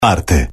Arte.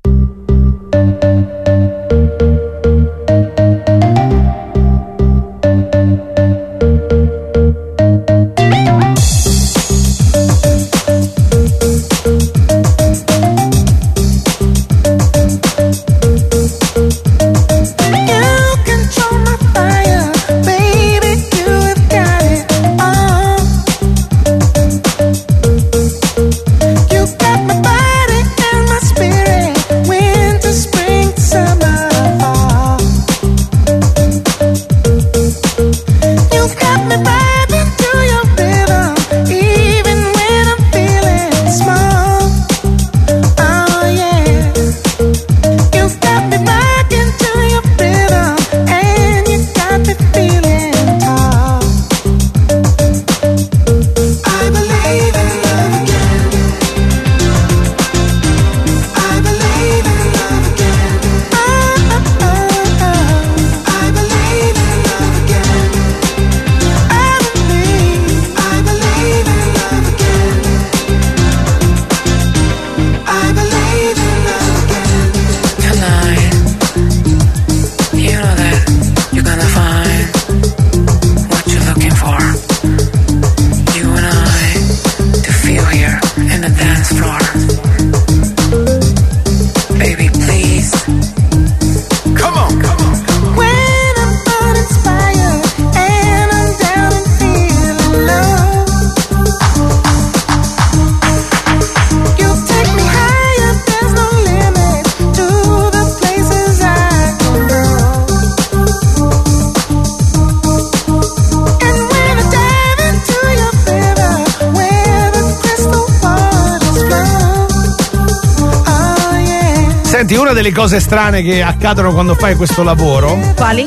Una delle cose strane che accadono quando fai questo lavoro, quali?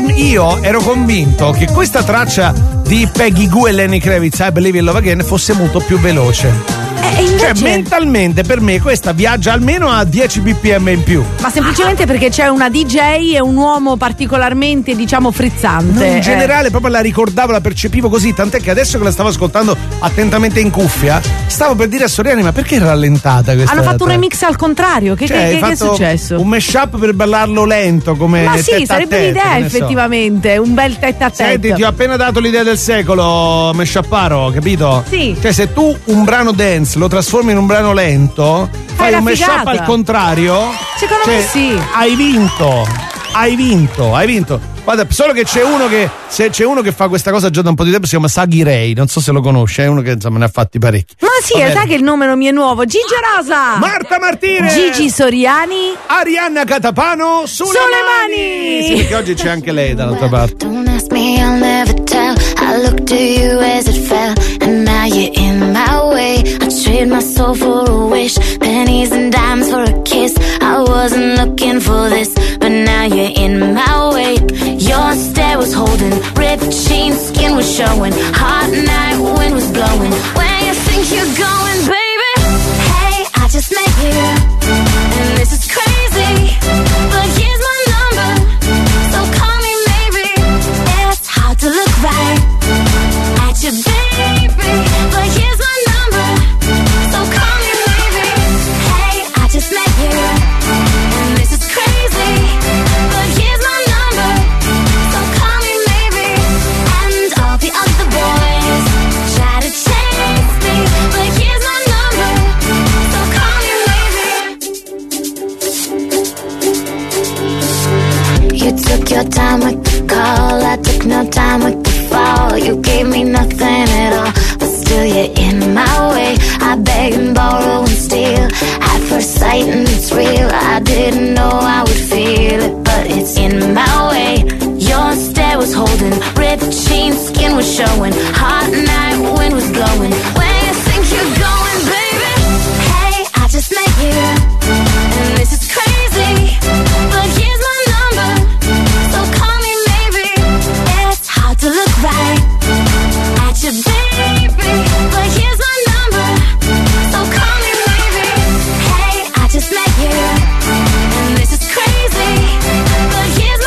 Io ero convinto che questa traccia di Peggy Gou e Lenny Kravitz, I Believe in Love Again, fosse molto più veloce. Invece... Cioè, mentalmente per me questa viaggia almeno a 10 bpm in più. Ma semplicemente perché c'è una DJ e un uomo particolarmente, diciamo, frizzante. No, in generale proprio la ricordavo, la percepivo così, tant'è che adesso che la stavo ascoltando attentamente in cuffia, stavo per dire a Soriani, ma perché è rallentata questa? Hanno fatto un remix al contrario, che è successo? Un mashup per ballarlo lento, come ma sì, sarebbe un'idea effettivamente, un bel tête a tête. Senti, ti ho appena dato l'idea del secolo, mashupparo, capito? Sì. Cioè, se tu un brano dance lo trasformi in un brano lento, fai un mashup al contrario. Secondo me sì. Hai vinto. Guarda, solo che c'è uno che fa questa cosa già da un po' di tempo, si chiama Sagi Ray, non so se lo conosci, è uno che insomma ne ha fatti parecchi. Ma sì, sai che il nome non mi è nuovo. Gigi Rosa, Marta Martire, Gigi Soriani, Arianna Catapano, sulle mani. Sì, perché oggi c'è anche lei dall'altra parte. Don't ask me, I'll never tell. I looked to you as it fell, and now you're in my way. I trade my soul for a wish, pennies and dimes for a kiss. I wasn't looking for this, but now you're in my way. Your stare was holding, ripped jeans, skin was showing. Hot night, wind was blowing. Where you think you're going, baby? Hey, I just met you, and this is crazy, but here's my number, so call me maybe. It's hard to look right at you, baby, but here's my number, so call me maybe. Hey, I just met you, and this is crazy, but here's my number, so call me maybe. And all the other boys try to chase me, but here's my number, so call me maybe. You took your time with the call, I took no time with the fall. You gave me nothing at all, but still you're in my way. I beg and borrow and steal at first sight, and it's real. I didn't know I would feel it, but it's in my way. Your stare was holding, ripped jeans, skin was showing. Hot night, wind was blowing. Where you think you're going, baby? Hey, I just met you, and this is crazy, but here's my number, so call me maybe. It's hard to look right at you, baby, but here's my number, so call me maybe. Hey, I just met you, and this is crazy, but here's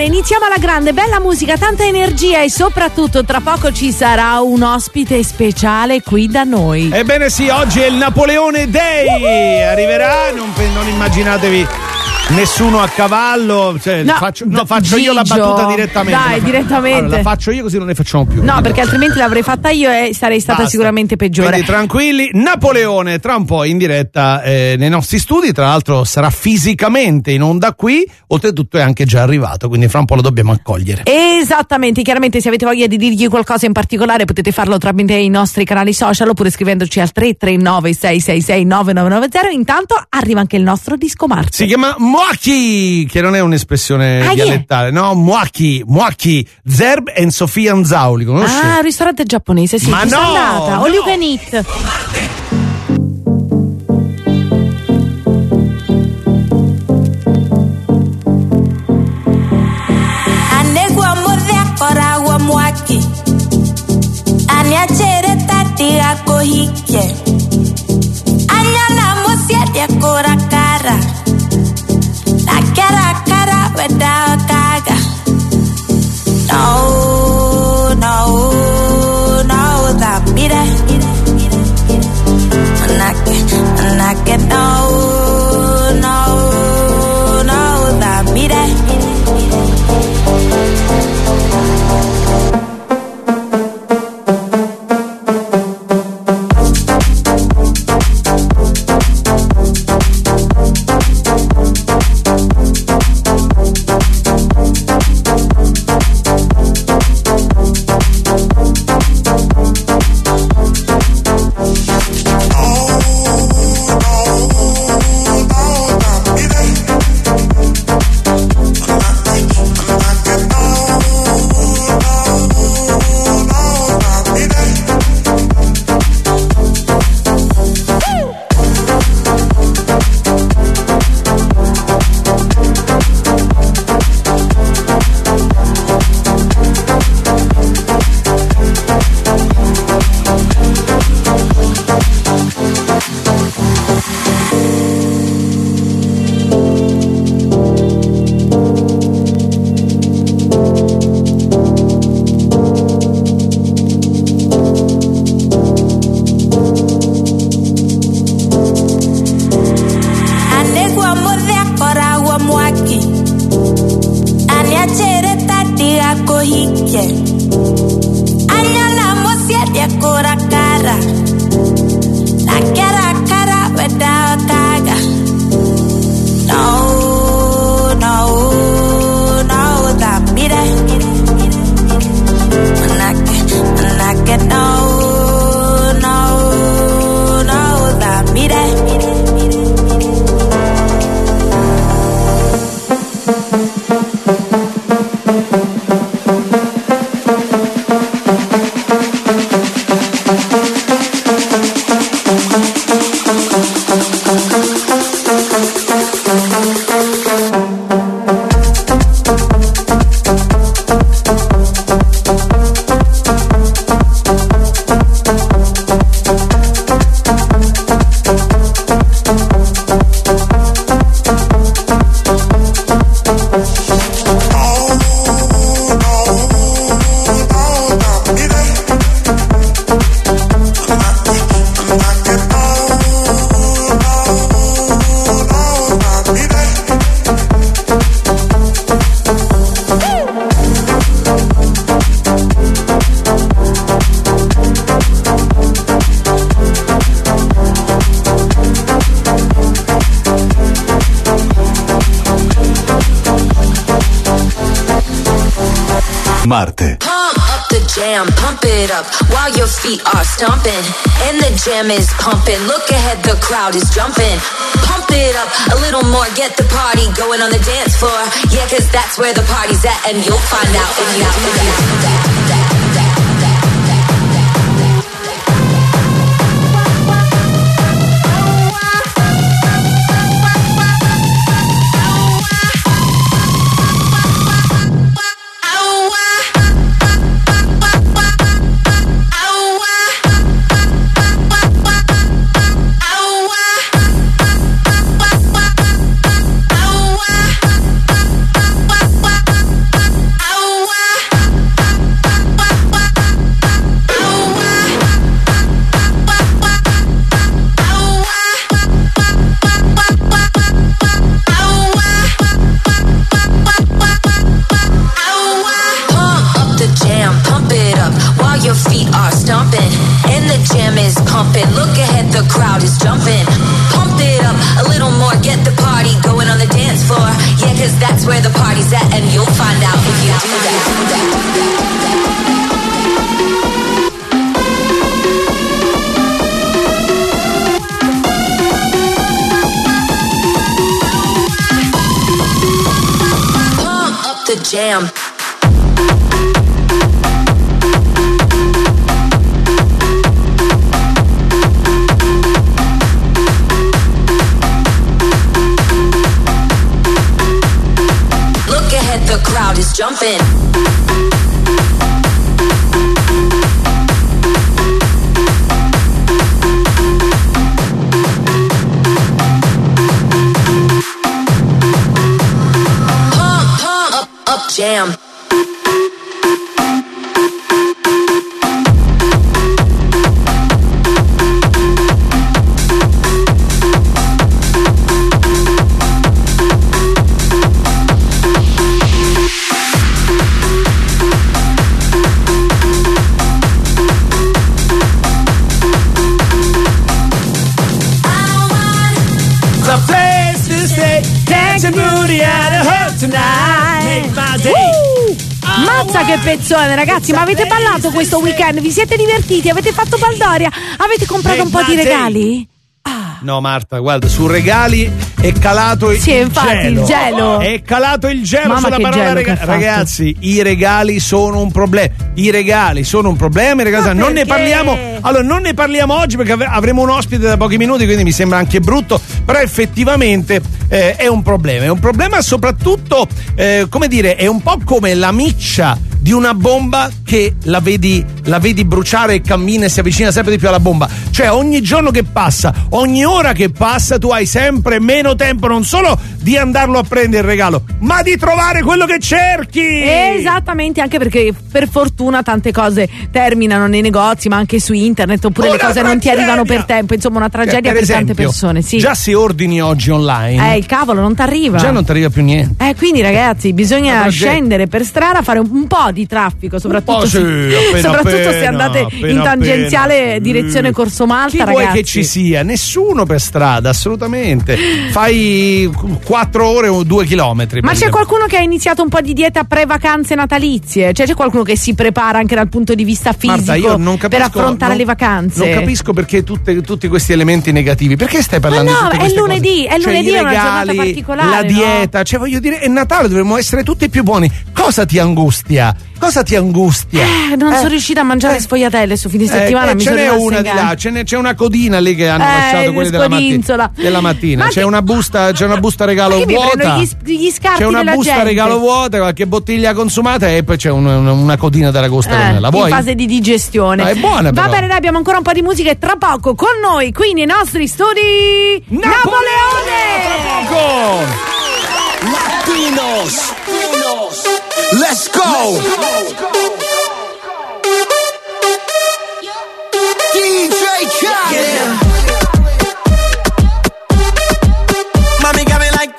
bene, iniziamo alla grande, bella musica, tanta energia e soprattutto tra poco ci sarà un ospite speciale qui da noi. Ebbene sì, oggi è il Napoleone Day, arriverà, non immaginatevi nessuno a cavallo, cioè, faccio Gigio, io la battuta direttamente. Dai, direttamente. Allora, la faccio io così non ne facciamo più. No, perché altrimenti l'avrei fatta io e sarei stata Basta. sicuramente peggiore. Quindi tranquilli, Napoleone tra un po' in diretta nei nostri studi, tra l'altro sarà fisicamente in onda qui, oltretutto è anche già arrivato, quindi fra un po' lo dobbiamo accogliere. Esattamente, chiaramente se avete voglia di dirgli qualcosa in particolare potete farlo tramite i nostri canali social oppure scrivendoci al 339 666 9990. Intanto arriva anche il nostro disco Marte. Si chiama Muaki, che non è un'espressione dialettale, no? Muaki, Zerb e Sofia Anzauli, conosci? Ah, un ristorante giapponese, sì. Ma ci sono no, andata. no. All you can eat. Aniachere tati akohike Anyana musiedi akora kara La kara weda kaga No, that mire Anake no, that mire Marte. Pump up the jam, pump it up while your feet are stomping. And the jam is pumping. Look ahead, the crowd is jumping. Pump it up a little more, get the party going on the dance floor. Yeah, 'cause that's where the party's at, and you'll find out if you do that. That's where the party's at, and you'll find out if you do that. Pump up the jam. The crowd is jumping. Pump up jam. Mazza che pezzone, ragazzi, ma avete ballato questo weekend? Vi siete divertiti? Avete fatto baldoria? Avete comprato un po' di regali? No, Marta, guarda, su regali è calato il gelo. È calato il gelo. Mamma, sulla parola ragazzi, i regali sono un problema. I regali sono un problema. Non ne parliamo. Allora, non ne parliamo oggi perché avremo un ospite da pochi minuti, quindi mi sembra anche brutto. Però effettivamente è un problema. È un problema soprattutto, come dire, è un po' come la miccia di una bomba che la vedi bruciare e cammina e si avvicina sempre di più alla bomba. Cioè ogni giorno che passa, ogni ora che passa, tu hai sempre meno tempo non solo di andarlo a prendere il regalo, ma di trovare quello che cerchi. Esattamente, anche perché per fortuna tante cose terminano nei negozi, ma anche su internet, oppure le cose non ti arrivano per tempo. Insomma, una tragedia per tante persone. Sì. Già se ordini oggi online, il cavolo, non ti arriva. Già non ti arriva più niente. Quindi ragazzi, bisogna scendere per strada, fare un po' di traffico, soprattutto se andate in tangenziale direzione Corso Malta. Chi ragazzi, vuoi che ci sia? Nessuno per strada, assolutamente. Fai 4 ore o 2 chilometri. Ma c'è qualcuno che ha iniziato un po' di dieta pre-vacanze natalizie? Cioè c'è qualcuno che si prepara anche dal punto di vista fisico, Marta, io non capisco, per affrontare le vacanze? Non capisco perché tutti questi elementi negativi. Perché stai parlando di tutte queste cose? È lunedì, è una giornata particolare. La dieta, cioè voglio dire, è Natale, dovremmo essere tutti più buoni. Cosa ti angustia? Non sono riuscita a mangiare sfogliatelle su fine settimana. Ce n'è una di là, c'è una codina lì che hanno lasciato quelli della mattina. C'è una busta regalo vuota. Gli scarti c'è una della busta gente. regalo vuota, qualche bottiglia consumata e poi c'è una codina dell'agosta. La vuoi? In fase di digestione. È buona, però. Va bene, dai, abbiamo ancora un po' di musica e tra poco con noi qui nei nostri studi Napoleone! Tra poco! Latinos! Let's go! DJ Khaled! Mommy got me like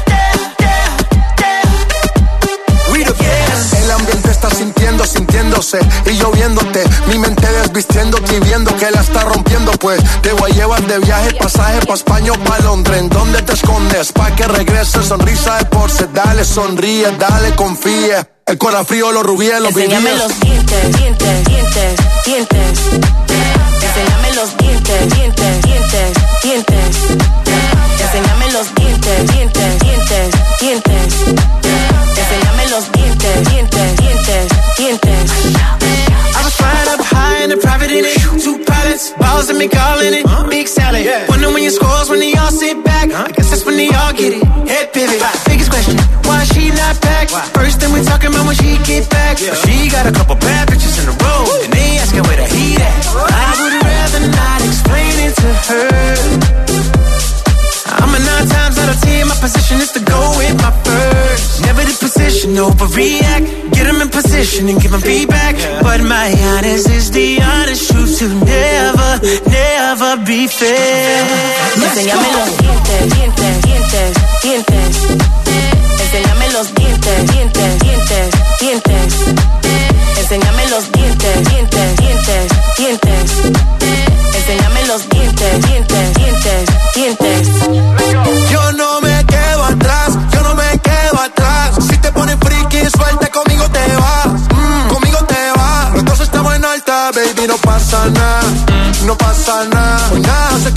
we the best. El ambiente está sintiéndose y yo viéndote, mi mente desvistiéndote y viendo que la está rompiendo, pues te voy a llevar de viaje, pasaje pa' España o pa' Londres. ¿En dónde te escondes? Pa' que regreses, sonrisa de porce, dale, sonríe, dale, confía. El corazón frío, los rubíes, los vivíes. Enséñame los dientes, dientes, dientes, dientes. Enséñame los dientes, dientes, dientes, dientes. Enséñame los dientes, dientes, dientes, dientes. Enséñame los dientes, dientes, dientes, dientes. I was flying up high in a private in it. 2 pilots, balls and me calling it big salad. Wonder when your scores when they all sit back. I guess that's when they all get it. Head pivot. Biggest question, why she not back? First thing we talking about when she get back. But she got a couple bad bitches in a row, and they asking where the heat at. I would rather not explain it to her. I'm a 9 times out of 10, my position is to go with my first. Never the position, overreact. Get them in position and give them feedback. But my honest is the honest truth to never, never be fair. Enséñame los dientes, dientes, dientes, dientes. Enséñame los dientes, dientes, dientes, dientes. Enséñame los dientes, dientes, dientes, dientes. Enséñame los dientes, dientes, dientes, dientes. Yo no me quedo atrás, yo no me quedo atrás.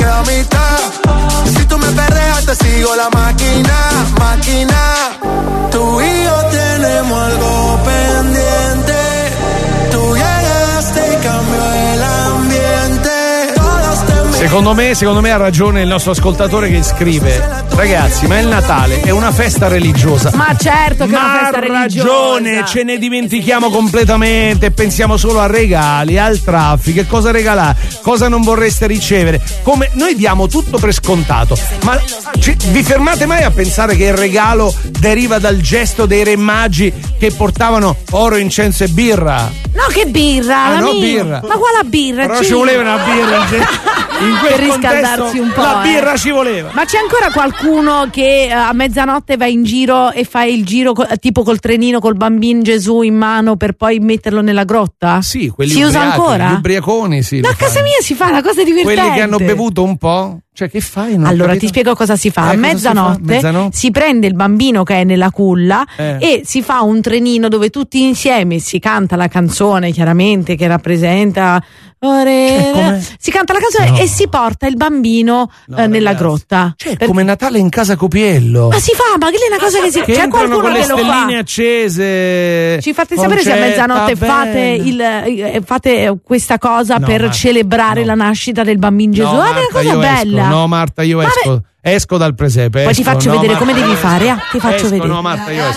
queda a mitad. Si tú me perdeas, te sigo la máquina. Tú y yo tenemos algo pendiente. Tú llegaste y cambió el ambiente. Secondo me ha ragione il nostro ascoltatore che scrive: ragazzi, ma il Natale è una festa religiosa. Ma certo che è una festa religiosa. Ha ragione, ce ne dimentichiamo completamente, pensiamo solo a regali, al traffico, e cosa regalare, cosa non vorreste ricevere. Come noi diamo tutto per scontato, ma vi fermate mai a pensare che il regalo deriva dal gesto dei re magi che portavano oro, incenso e birra? No, che birra, no, birra. Ma quale birra? Però ci voleva una birra. In quel per riscaldarsi un po'. La birra ci voleva. Ma c'è ancora qualcuno che a mezzanotte va in giro e fa il giro tipo col trenino col bambino Gesù in mano per poi metterlo nella grotta? Sì, quelli si usa ancora? Gli ubriaconi, sì. No, a casa mia si fa una cosa divertente. Quelli che hanno bevuto un po'? Cioè, che fai? Allora, ti spiego cosa si fa. A mezzanotte si prende il bambino che è nella culla e si fa un trenino dove tutti insieme si canta la canzone, chiaramente, che rappresenta. Si canta la canzone e si porta il bambino nella grotta. Cioè, come Natale in casa Copiello. Ma si fa, ma che è una cosa che si fa. C'è qualcuno con le che lo fa. stelline accese. Ci fate sapere se a mezzanotte fate questa cosa per celebrare la nascita del bambino Gesù. È una cosa bella. No, Marta, io esco dal presepe. Poi ti faccio vedere come devi fare. Ti faccio vedere. No, Marta, io esco.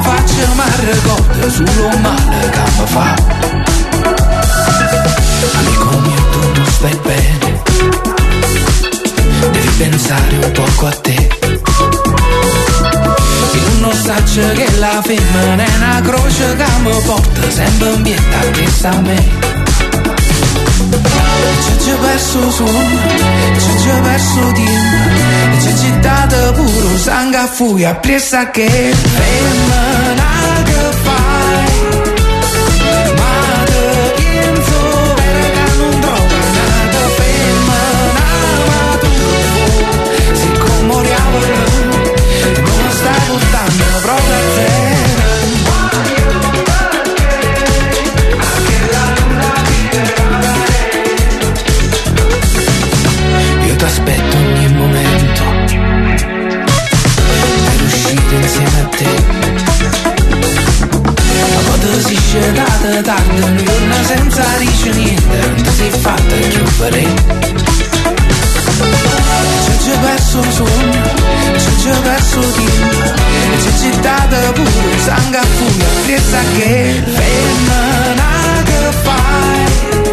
non faccio mai ricordo solo male che mi fa. Amico mio, tu non stai bene, devi pensare un poco a te. Io non saccio che la femmina è una croce che mi porta sempre in pietà che sta a me. C'è perso suono, c'è perso tempo, c'è dato puro sangue a furia, appressa che femmina che fai, ma te penso perché non trovo nata femmina, ma tu se commoriamo non stai portando proprio a te. Aspetto ogni momento per uscire insieme a te. A volte si scende tardi, un giorno senza dice niente, non ti sei fatta chiudere. C'è perso il sonno, c'è perso tempo, c'è dato pure sangue a furia, presa che femmina che fai.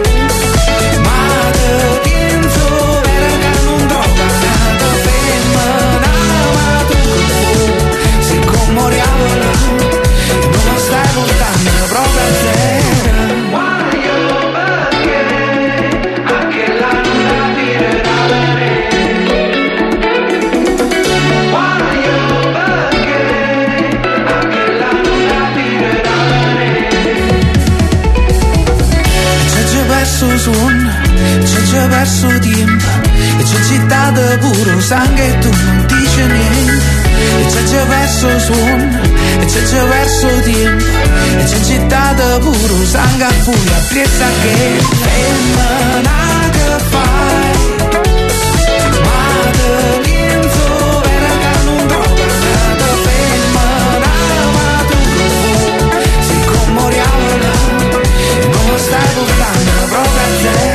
C'è perso tempo e c'è dato puro sangue e tu non dici niente. C'è perso suono e c'è perso tempo e c'è dato puro sangue a furia, presa che femmina che fai. Ma te penso perché non trovo nata femmina, ma tu sei commoriamo non stai portando proprio a te.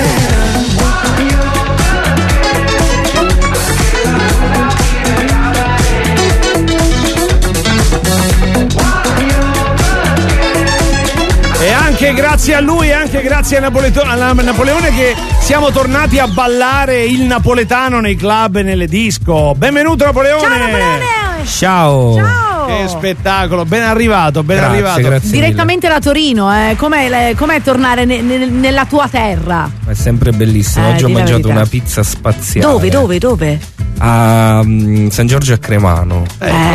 E anche grazie a lui, anche grazie a Napoleone che siamo tornati a ballare il napoletano nei club e nelle disco. Benvenuto Napoleone! Ciao Napoleone! Ciao! Ciao! Che spettacolo, ben arrivato, ben arrivato. Grazie direttamente da Torino, com'è tornare nella tua terra? È sempre bellissimo. Oggi ho mangiato una pizza spaziale. Dove? A San Giorgio a Cremano.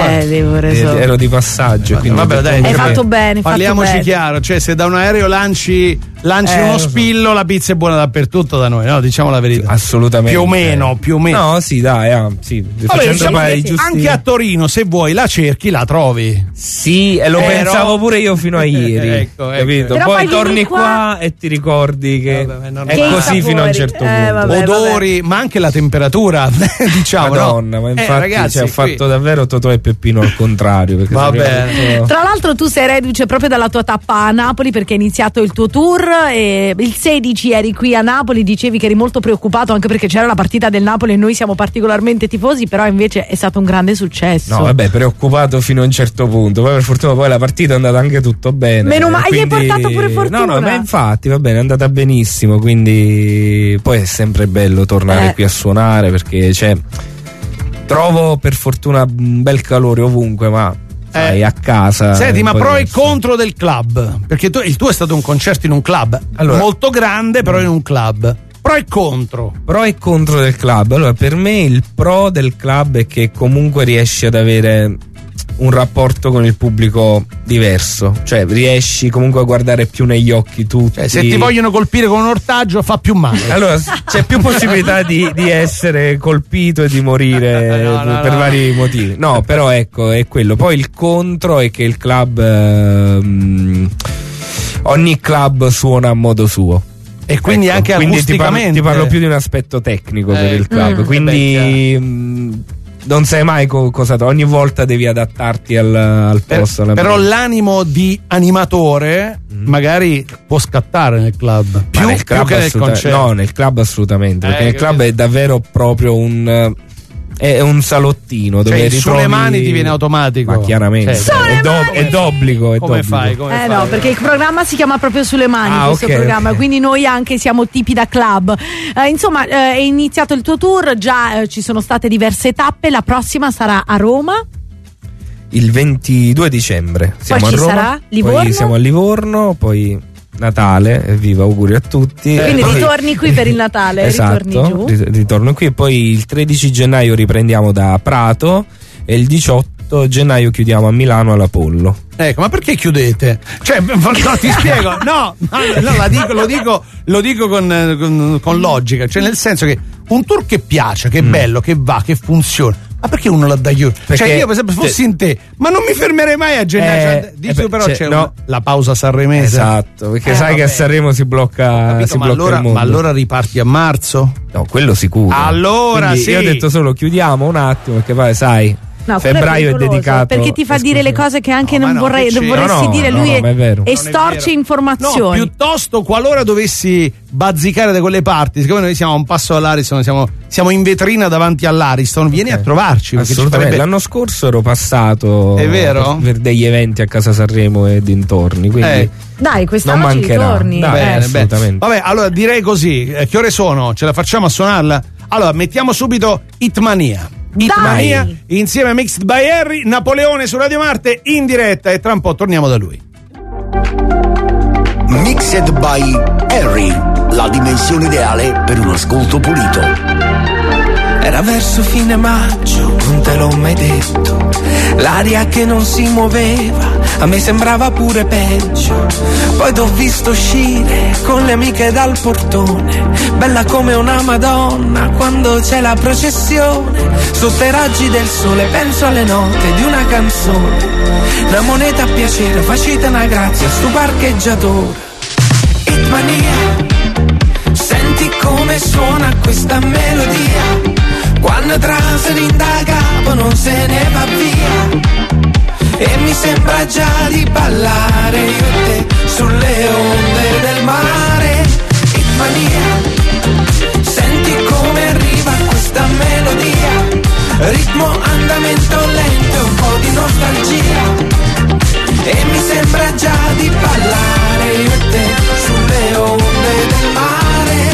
Ero di passaggio, quindi vabbè, dai, hai fatto bene. Parliamoci chiaro, cioè se da un aereo lanci uno spillo, la pizza è buona dappertutto da noi, no? Diciamo la verità. Assolutamente. Più o meno. No, sì, dai, sì. Vabbè, diciamo anche a Torino, se vuoi la cerchi, la trovi. Sì, e lo pensavo pure io fino a ieri. Ecco. Capito? Poi torni qua e ti ricordi che è così fino a un certo punto. Odori, ma anche la temperatura, diciamo. Madonna, no? Ma infatti ragazzi, ho fatto davvero Totò e Peppino al contrario. Va bene. Tra l'altro tu sei reduce proprio dalla tua tappa a Napoli, perché hai iniziato il tuo tour e il 16 eri qui a Napoli, dicevi che eri molto preoccupato anche perché c'era la partita del Napoli e noi siamo particolarmente tifosi, però invece è stato un grande successo. No, vabbè, preoccupato fino a un certo punto, poi per fortuna poi la partita è andata anche tutto bene. Meno male, quindi... hai portato pure fortuna. No, ma infatti va bene, è andata benissimo, quindi poi è sempre bello tornare qui a suonare, perché trovo per fortuna un bel calore ovunque, ma sai, a casa. Senti, ma pro e contro del club, perché il tuo è stato un concerto in un club molto grande, però in un club. Pro e contro. Pro e contro del club. Allora, per me il pro del club è che comunque riesci ad avere un rapporto con il pubblico diverso, cioè riesci comunque a guardare più negli occhi tutti. Cioè, se ti vogliono colpire con un ortaggio fa più male. Allora c'è più possibilità di essere colpito e di morire per vari motivi. No, però ecco, è quello. Poi il contro è che il club ogni club suona a modo suo. E quindi anche acusticamente. Ti parlo più di un aspetto tecnico per il club, quindi non sai mai cosa ogni volta devi adattarti al posto. Però l'animo di animatore magari può scattare nel club più che nel concerto. No, nel club assolutamente, perché nel club è davvero proprio è un salottino dove ritrovi... sulle mani ti viene automatico. Ma chiaramente è d'obbligo. Come fai? No, perché il programma si chiama proprio Sulle Mani, questo programma, quindi noi anche siamo tipi da club. Insomma, è iniziato il tuo tour, già ci sono state diverse tappe, la prossima sarà a Roma. Il 22 dicembre siamo poi a Roma, sarà? Livorno? Poi siamo a Livorno, poi Natale, evviva, auguri a tutti. Quindi ritorni qui per il Natale, esatto, ritorni giù. Ritorno qui e poi il 13 gennaio riprendiamo da Prato e il 18 gennaio chiudiamo a Milano all'Apollo. Ecco, ma perché chiudete? Cioè, no, ti spiego, lo dico con logica, cioè nel senso che un tour che piace, che è bello, che va, che funziona. Ma perché uno la dà chiuso? Cioè io per esempio fossi in te, ma non mi fermerei mai a gennaio. Però c'è la pausa sanremese. Esatto, perché sai che a Sanremo si blocca, il mondo. Ma allora riparti a marzo? No, quello sicuro. Allora quindi sì. Io ho detto solo chiudiamo un attimo, perché poi sai. No, febbraio è dedicato perché ti fa dire le cose che anche non vorresti dire. Lui estorce informazioni. No, piuttosto qualora dovessi bazzicare da quelle parti, siccome noi siamo a un passo dall'Ariston, siamo in vetrina davanti all'Ariston, vieni a trovarci. Assolutamente. L'anno scorso ero passato, è vero? per degli eventi a Casa Sanremo e dintorni, quindi dai, quest'anno non ci mancherà. ritorni. Assolutamente. Vabbè, allora direi così, che ore sono? Ce la facciamo a suonarla? Allora mettiamo subito Hitmania insieme a Mixed by Harry, Napoleone su Radio Marte in diretta, e tra un po' torniamo da lui. Mixed by Harry, la dimensione ideale per un ascolto pulito. Era verso fine maggio, non te l'ho mai detto, l'aria che non si muoveva, a me sembrava pure peggio. Poi t'ho visto uscire con le amiche dal portone, bella come una Madonna quando c'è la processione. Sotto i raggi del sole penso alle note di una canzone, una moneta a piacere, facite una grazia stu parcheggiatore. Hitmania, senti come suona questa melodia, quando traseri da capo non se ne va via, e mi sembra già di ballare io e te sulle onde del mare. Hitmania, senti come arriva questa melodia, ritmo, andamento lento, un po' di nostalgia, e mi sembra già di ballare io e te sulle onde del mare.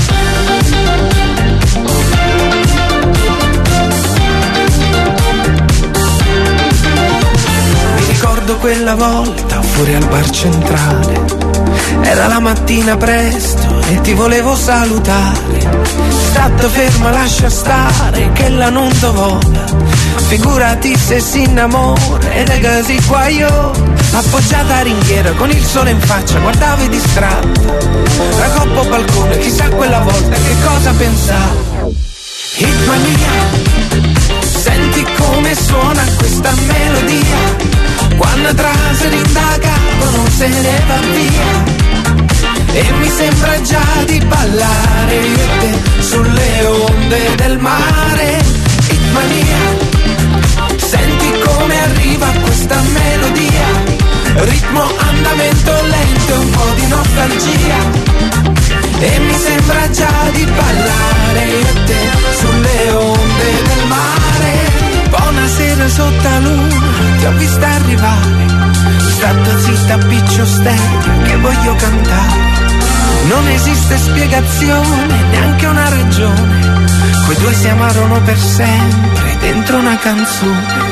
Ricordo quella volta fuori al bar centrale, era la mattina presto e ti volevo salutare. Stato ferma, lascia stare che la non ti vola, figurati se si innamora, ed è così qua io, appoggiata a ringhiera con il sole in faccia, guardavi distratta, racoppo balcone, chissà quella volta che cosa pensavo. Hitmania, senti come suona questa melodia, quando traseri da capo non se ne va via, e mi sembra già di ballare io e te sulle onde del mare. Hitmania, senti come arriva questa melodia, ritmo, andamento lento, un po' di nostalgia, e mi sembra già di ballare io e te sulle onde del mare. Buonasera sotto la luna, ti ho vista arrivare, stata zitta piccio stereo che voglio cantare. Non esiste spiegazione, neanche una ragione, quei due si amarono per sempre dentro una canzone.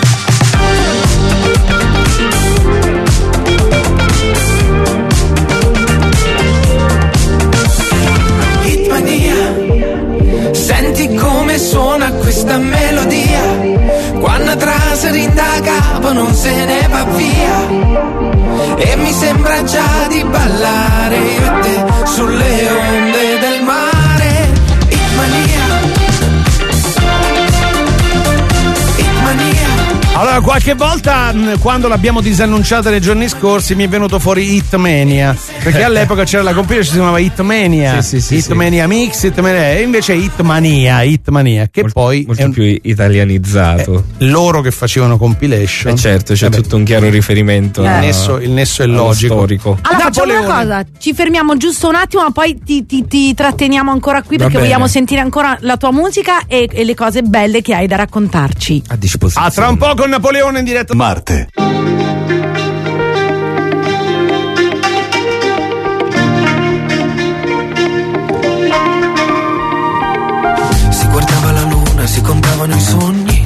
Hitmania, senti come suona questa melodia, quando traseri da capo non se ne va via, e mi sembra già di ballare io e te sulle onde del mare. Hitmania, Hitmania. Allora Allora, qualche volta quando l'abbiamo disannunciata nei giorni scorsi mi è venuto fuori Hitmania, perché all'epoca c'era la compilation, si chiamava Hitmania, Hitmania Mix, Hitmania, e invece Hitmania, che poi molto più italianizzato. Loro che facevano compilation. Certo, c'è tutto un chiaro riferimento. Il nesso è logico. Storico. Allora facciamo una cosa, ci fermiamo giusto un attimo, ma poi ti tratteniamo ancora qui perché vogliamo sentire ancora la tua musica e le cose belle che hai da raccontarci. A disposizione. Tra un po' con Napoleone in diretta. Marte. Si guardava la luna, si contavano i sogni.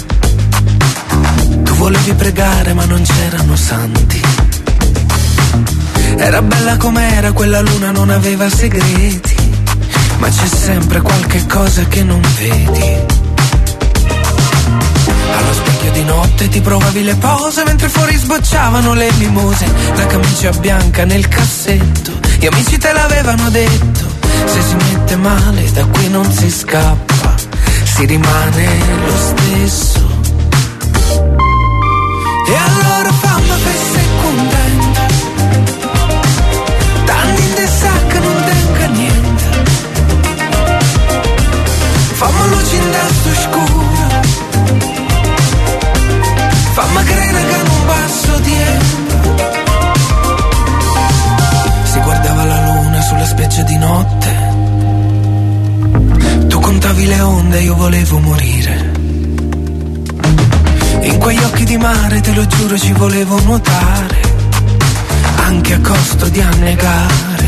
Tu volevi pregare ma non c'erano santi. Era bella com'era, quella luna non aveva segreti. Ma c'è sempre qualche cosa che non vedi. Allo specchio di notte ti provavi le pose mentre fuori sbocciavano le mimose. La camicia bianca nel cassetto, gli amici te l'avevano detto. Se si mette male da qui non si scappa, si rimane lo stesso. E allora fammi per sei contenta, tanti in te sa che non tenga niente. Fammi luce in testo scuro, fammi credere che non passo dietro. Si guardava la luna sulla spiaggia di notte. Tu contavi le onde, io volevo morire. In quegli occhi di mare, te lo giuro, ci volevo nuotare, anche a costo di annegare.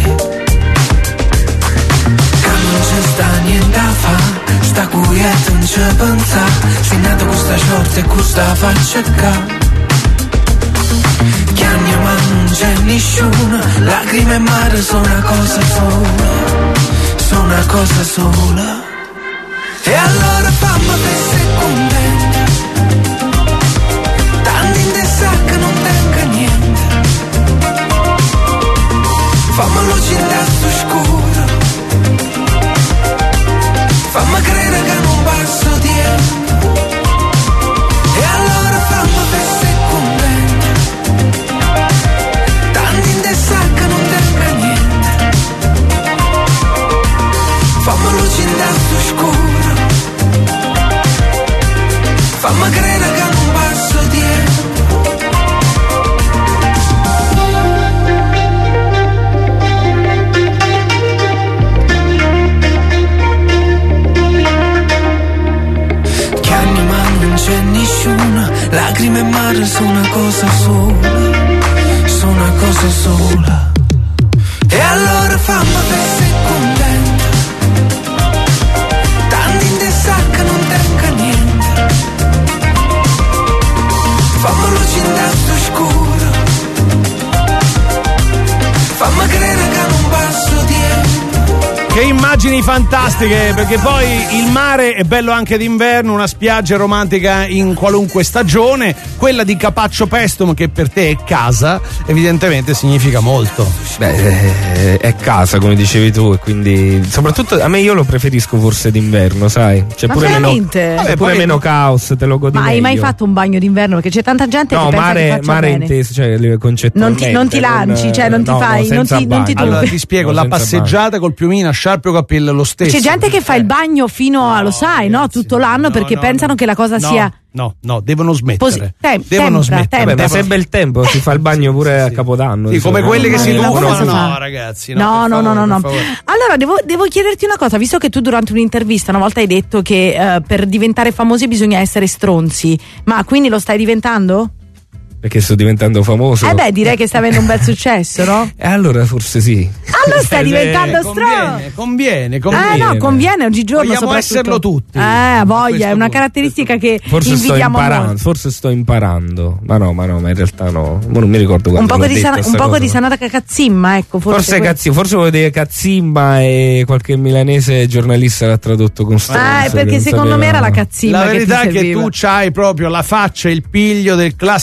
Che non c'è sta niente a fa, sta quieta non ci pensa. Sei nato con sta short e con sta faccia qua. Chiami ma non c'è nessuno, lacrime e mare sono una cosa sola, sono una cosa sola. E allora fammi per sei contenta, tanti in te sa che non tenga niente. Fammi luce in testo scuro, fammi credere che non passo dietro. E allora fammi per sei contenta, tanti in te sa che non tenga niente. Fammi luce in testo scuro, fammi credere che non passo dietro. Che anima non c'è nessuno, lacrime e mare sono una cosa sola, sono una cosa sola. E allora fammi per sei contenta, tanti in te sa che non tenga niente. Fammi luce in testo scuro, fammi credere che non passo dietro. Che immagini fantastiche, perché poi il mare è bello anche d'inverno, una spiaggia romantica in qualunque stagione. Quella di Capaccio Pestum, che per te è casa, evidentemente significa molto. Beh, è casa come dicevi tu, e quindi soprattutto a me, io lo preferisco forse d'inverno, sai? C'è pure meno caos, te lo godi. Ma hai mai fatto un bagno d'inverno? Perché c'è tanta gente che pensa che faccia mare bene. inteso, cioè concettualmente non ti lanci, cioè non ti fai, non ti allora ti spiego, la passeggiata col piumino a sciarpe o cappello lo stesso. C'è gente che fa il bagno fino a, lo sai, no? Tutto l'anno, perché pensano che la cosa sia. No, devono smettere. Devono smettere. Vabbè, ma se è bel tempo si fa il bagno pure a Capodanno. Sì, come quelli che si tufano. No, ragazzi. No. Allora, devo chiederti una cosa, visto che tu durante un'intervista una volta hai detto che per diventare famosi bisogna essere stronzi, ma quindi lo stai diventando? Perché sto diventando famoso. Direi che stai avendo un bel successo, no? E allora forse sì. Allora stai diventando stronzo. Conviene. No, conviene oggigiorno. Vogliamo esserlo tutti. Voglia, è una caratteristica che invidiamo molto. Forse sto imparando. Ma in realtà no. Non mi ricordo quando un poco di sanata cazzimma, ecco. Forse volevo dire cazzimma, e qualche milanese giornalista l'ha tradotto con stronzo. Perché secondo me era la cazzimma. La verità è che tu c'hai proprio la faccia e il piglio del classico artista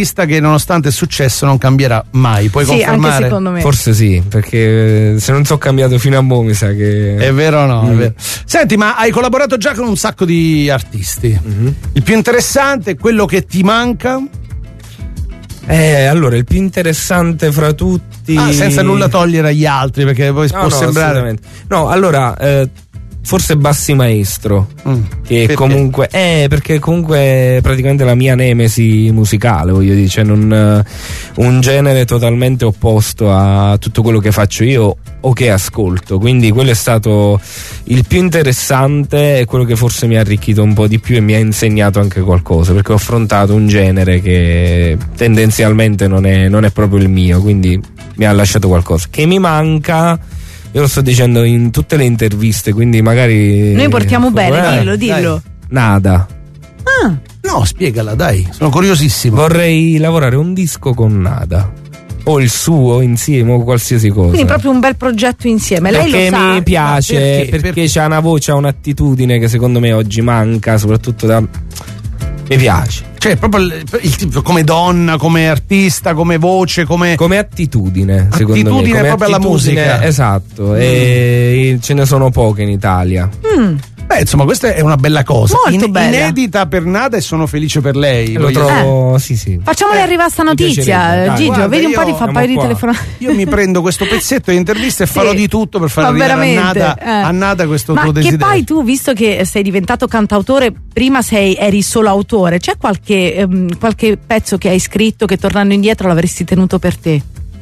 artista che nonostante il successo non cambierà mai. Puoi confermare? Anche secondo me. Forse sì, perché se non so cambiato fino a mo' mi sa che... È vero o no? È vero. Senti, ma hai collaborato già con un sacco di artisti. Il più interessante, quello che ti manca? Allora, il più interessante fra tutti... senza nulla togliere agli altri, perché poi può sembrare... No, allora... forse Bassi Maestro, che perché? Comunque perché comunque è praticamente la mia nemesi musicale, voglio dire, cioè un genere totalmente opposto a tutto quello che faccio io o che ascolto, quindi quello è stato il più interessante e quello che forse mi ha arricchito un po' di più e mi ha insegnato anche qualcosa, perché ho affrontato un genere che tendenzialmente non è proprio il mio, quindi mi ha lasciato qualcosa che mi manca. Io lo sto dicendo in tutte le interviste, quindi magari... Noi portiamo bene, dillo. Nada. No, spiegala, dai, sono curiosissimo. Vorrei lavorare un disco con Nada. O il suo insieme o qualsiasi cosa. Quindi proprio un bel progetto insieme. Lei perché lo sa. Mi piace, perché c'ha una voce, ha un'attitudine che secondo me oggi manca, soprattutto da... Mi piace. Cioè, proprio il tipo, come donna, come artista, come voce, come attitudine, secondo me. Attitudine come proprio alla musica. Esatto, e ce ne sono poche in Italia. Beh, insomma, questa è una bella cosa. Molto bella. Inedita per Nada e sono felice per lei. Lo trovo, sì. Facciamole arrivare sta notizia, Gigio. Guarda, vedi un po' di fa un paio di telefonate. Io mi prendo questo pezzetto di intervista e farò di tutto per far arrivare a Nada questo tuo desiderio. Ma che poi tu, visto che sei diventato cantautore, prima eri solo autore, c'è qualche pezzo che hai scritto che tornando indietro l'avresti tenuto per te?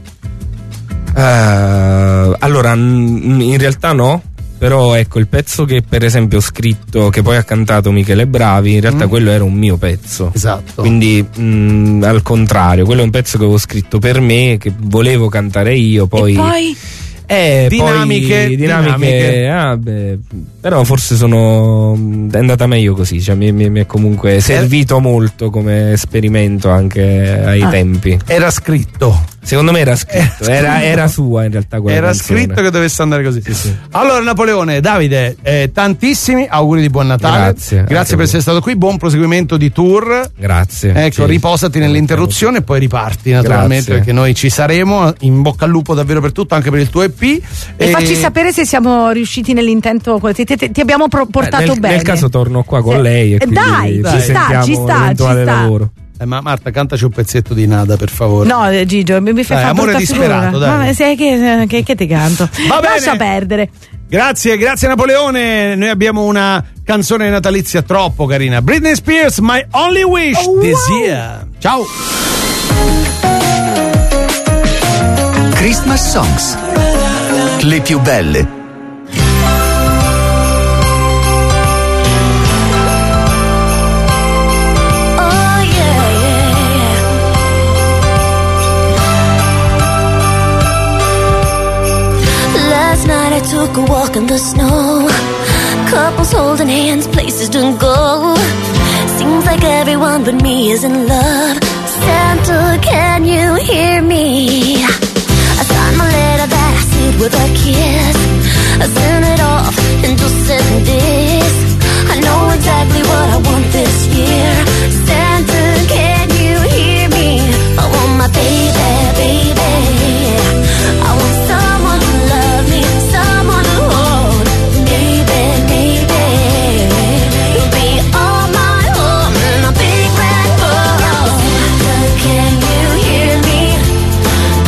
Allora, in realtà no. Però ecco, il pezzo che per esempio ho scritto, che poi ha cantato Michele Bravi, in realtà quello era un mio pezzo. Esatto. Quindi al contrario, quello è un pezzo che avevo scritto per me, che volevo cantare io, poi dinamiche. Però forse è andata meglio così, cioè mi è comunque servito molto come esperimento anche ai tempi. Era scritto. Secondo me era scritto, era sua in realtà quella era canzone. Scritto che dovesse andare così. Sì. Allora Napoleone, Davide, tantissimi auguri di buon Natale. Grazie per essere stato qui, buon proseguimento di tour. Grazie. Ecco, riposati nell'interruzione e poi riparti naturalmente. Grazie. Perché noi ci saremo. In bocca al lupo davvero per tutto, anche per il tuo EP. E facci sapere se siamo riusciti nell'intento. Ti abbiamo portato bene. Nel caso torno qua con lei e dai, ci sta. lavoro. Ma Marta, cantaci un pezzetto di Nada, per favore. No, Gigio, mi fai fare amore disperato, dai. Ma sai che ti canto. Va bene. Lascia perdere. Grazie Napoleone. Noi abbiamo una canzone natalizia troppo carina. Britney Spears, My Only Wish This Year. Ciao. Christmas Songs. Le più belle. I took a walk in the snow. Couples holding hands, places to go. Seems like everyone but me is in love. Santa, can you hear me? I signed my letter that I sealed with a kiss. I sent it off in just 7 days. I know exactly what I want this year. Santa, can you hear me? I want my baby, baby. I want someone to love me, someone to hold. Maybe, maybe you'll be all my home in a big red boat. Santa, can you hear me?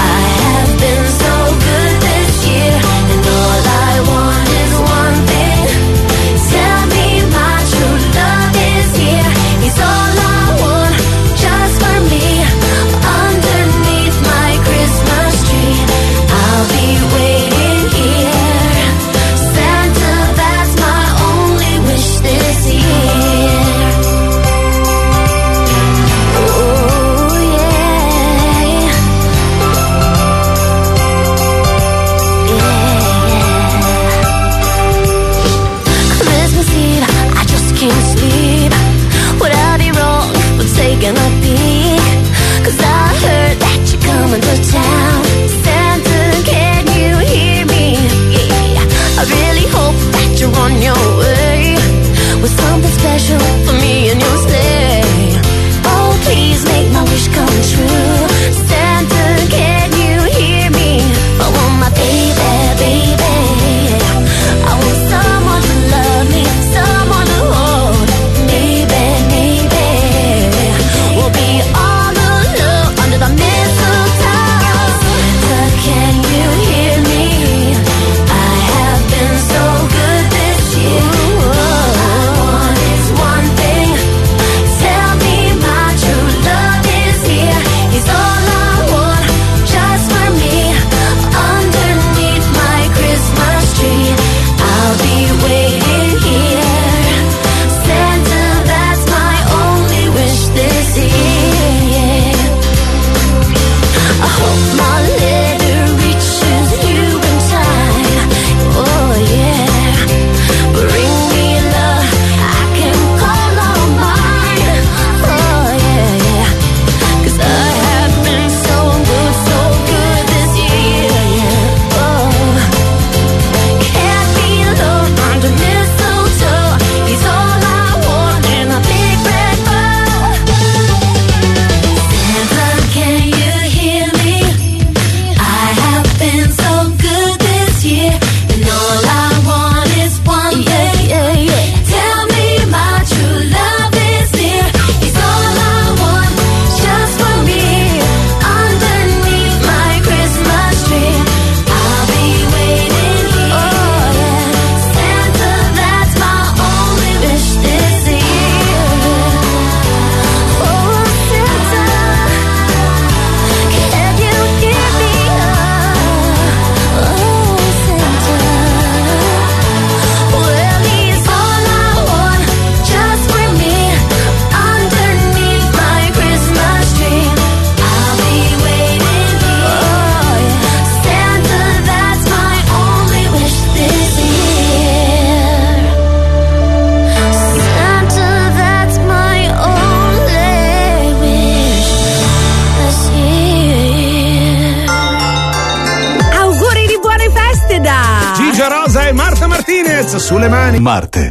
Rosa e Marta Martinez, Sulle mani. Marte.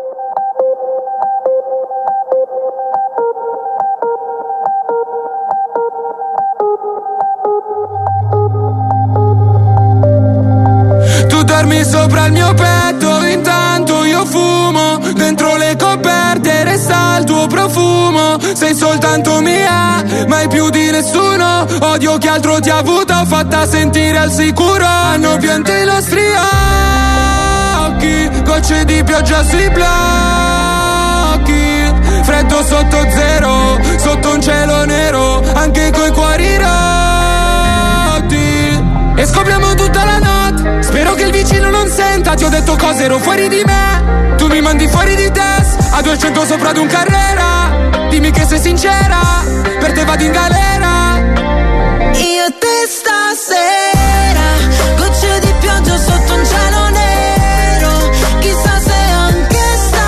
Tu dormi sopra il mio petto, intanto io fumo. Dentro le coperte resta il tuo profumo. Sei soltanto mia, mai più di nessuno. Odio chi altro ti ha avuto, fatta sentire al sicuro. Hanno pianto i nostri occhi, gocce di pioggia sui blocchi. Freddo sotto zero, sotto un cielo nero, anche coi cuori rotti. E scopriamo tutta la notte, spero che il vicino non senta. Ti ho detto cose, ero fuori di me, tu mi mandi fuori di test. A 200 sopra ad un Carrera, dimmi che sei sincera, per te vado in galera. Io e te stasera, gocce di pioggia sotto un cielo nero. Chissà se anche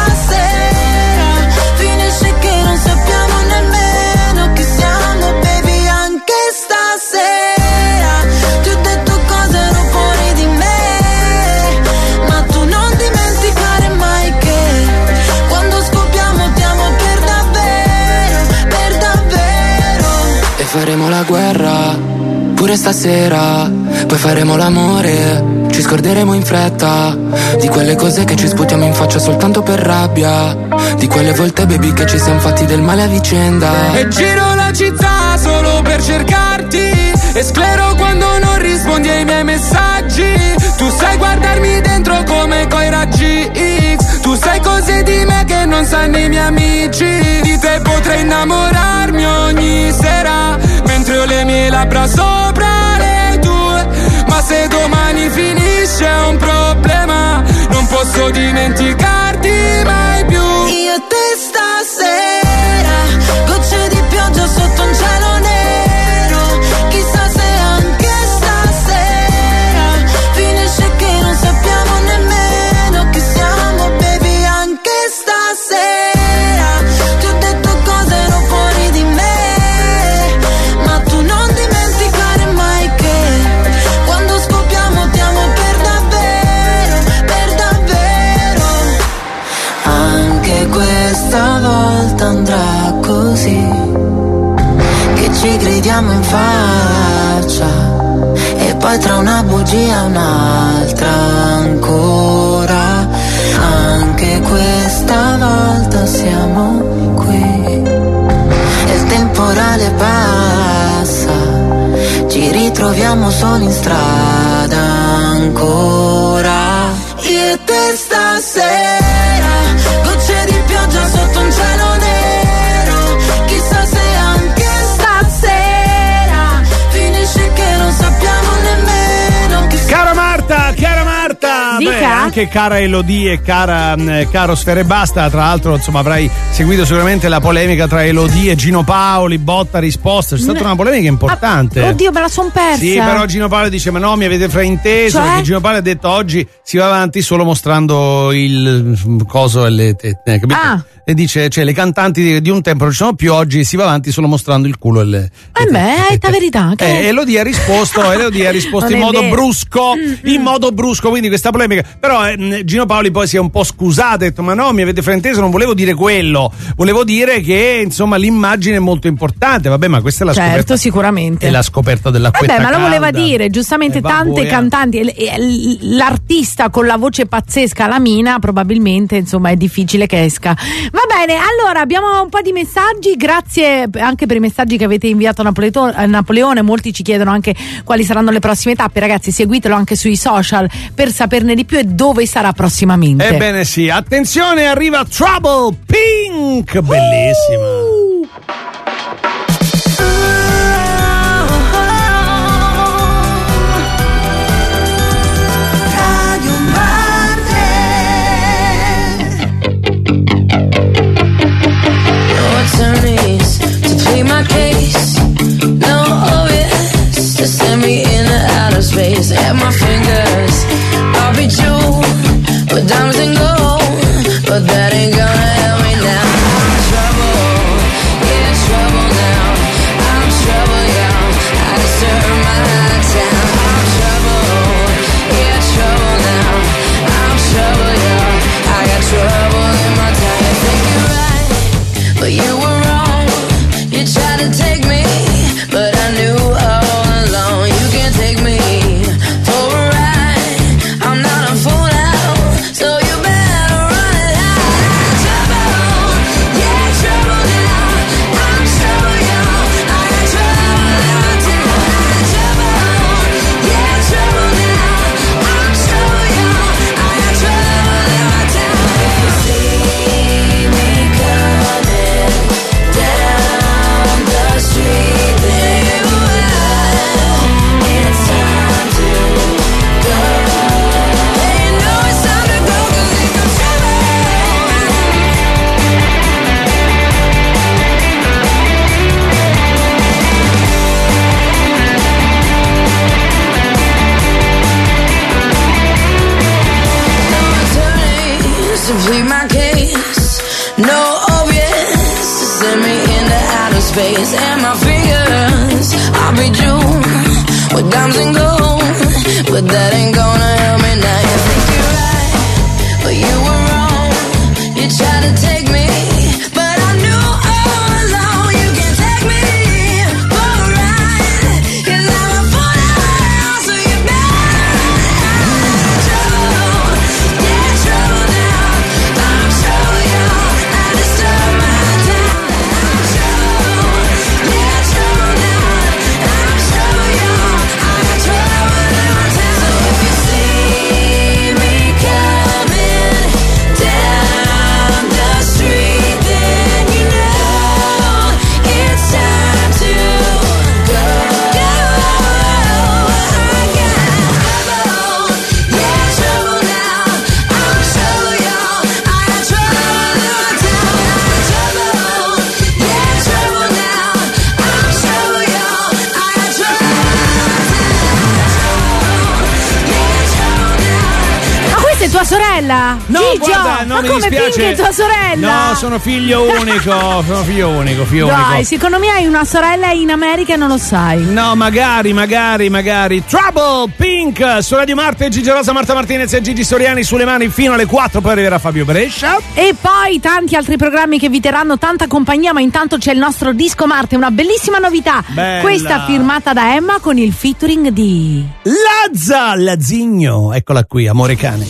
stasera finisce che non sappiamo nemmeno chi siamo, baby, anche stasera. Ti ho detto cose, ero fuori di me, ma tu non dimenticare mai che quando scopriamo ti amo per davvero, per davvero. E faremo la guerra pure stasera, poi faremo l'amore, ci scorderemo in fretta di quelle cose che ci sputiamo in faccia soltanto per rabbia, di quelle volte baby che ci siamo fatti del male a vicenda. E giro la città solo per cercarti, e sclero quando non rispondi ai miei messaggi. Tu sai guardarmi dentro come coi raggi X, tu sai cose di me che non sanno i miei amici. Di te potrei innamorarmi ogni sera, mentre ho le mie labbra sopra le tue. Ma se domani finisce è un problema, non posso dimenticarti mai più. Io e te stasera, gocce di pioggia sotto un cielo nero. Chissà se anche stasera finisce che non sappiamo nemmeno chi siamo, baby, anche stasera. Ti ho detto cose, ero fuori di me, ma tu non dimenticare mai che quando scoppiamo ti amo per davvero, per davvero. Anche questa volta andrà così, che ci gridiamo in faccia e poi tra una bugia e un'altra ancora. Anche questa volta siamo qui e il temporale passa, ci ritroviamo solo in strada ancora. Io e te stasera, gocce di pioggia sotto un cielo nero. Chissà se anche stasera finisce che non sappiamo nemmeno chi siamo. Cara Marta, beh, anche cara Elodie e caro Sfere Basta. Tra l'altro, insomma, avrai seguito sicuramente la polemica tra Elodie e Gino Paoli, botta risposta. C'è stata una polemica importante. Oddio, me la son persa. Sì, però Gino Paoli dice: ma no, mi avete frainteso, cioè? Perché Gino Paoli ha detto oggi si va avanti solo mostrando il coso e le tette, capito? E dice, cioè, le cantanti di un tempo non ci sono più, oggi si va avanti solo mostrando il culo e le è la verità. Elodie ha risposto in modo brusco, quindi questa polemica. Però Gino Paoli poi si è un po' scusato, ha detto: ma no, mi avete frainteso, non volevo dire quello, volevo dire che insomma l'immagine è molto importante. Vabbè, ma questa è la scoperta. Certo, sicuramente. È la scoperta dell'acquetta calda. Ma lo voleva dire, giustamente, tante cantanti, l'artista con la voce pazzesca, la Mina, probabilmente, insomma, è difficile che esca. Va bene, allora abbiamo un po' di messaggi, grazie anche per i messaggi che avete inviato a Napoleone. Molti ci chiedono anche quali saranno le prossime tappe. Ragazzi, seguitelo anche sui social per saperne di più e dove sarà prossimamente. Ebbene sì, attenzione, arriva Trouble Pink, bellissima. My case, no OS to send me into outer space. At my fingers, I'll be true, but diamonds and gold, but that ain't gonna help me now. I'm in trouble, yeah, trouble now. I'm trouble, yeah, I deserve my town. I'm trouble, yeah, trouble now. diamonds and gold, but that ain't gonna help me now. You think you're right, but you were wrong. You tried to take me, but I knew all along you can't take me for a ride. 'Cause I'm a fool now, so you better trouble, yeah, trouble now. I'm trouble, y'all. I disturb my time. I'm trouble, yeah, trouble now. I'm trouble, y'all. I got trouble in my town. So if you see me coming down the street, then you know it's time to go. I got trouble, yeah, trouble now. I'm trouble, y'all. I got trouble in my town. I'm trouble, yeah, trouble now. I'm trouble, y'all. I got trouble Ma questa è tua sorella? No, Gigio, guarda, no, ma mi come dispiace. Pink è tua sorella? No, sono figlio unico. Sono figlio unico. Dai, secondo me hai una sorella in America e non lo sai. No, magari. Trouble, Pink, su Radio Marte, Gigi Rosa, Marta Martinez e Gigi Soriani sulle mani fino alle 4, poi arriverà Fabio Brescia. E poi tanti altri programmi che vi terranno tanta compagnia, ma intanto c'è il nostro Disco Marte, una bellissima novità. Bella. Questa firmata da Emma con il featuring di Lazzigno, eccola qui, Amore cane.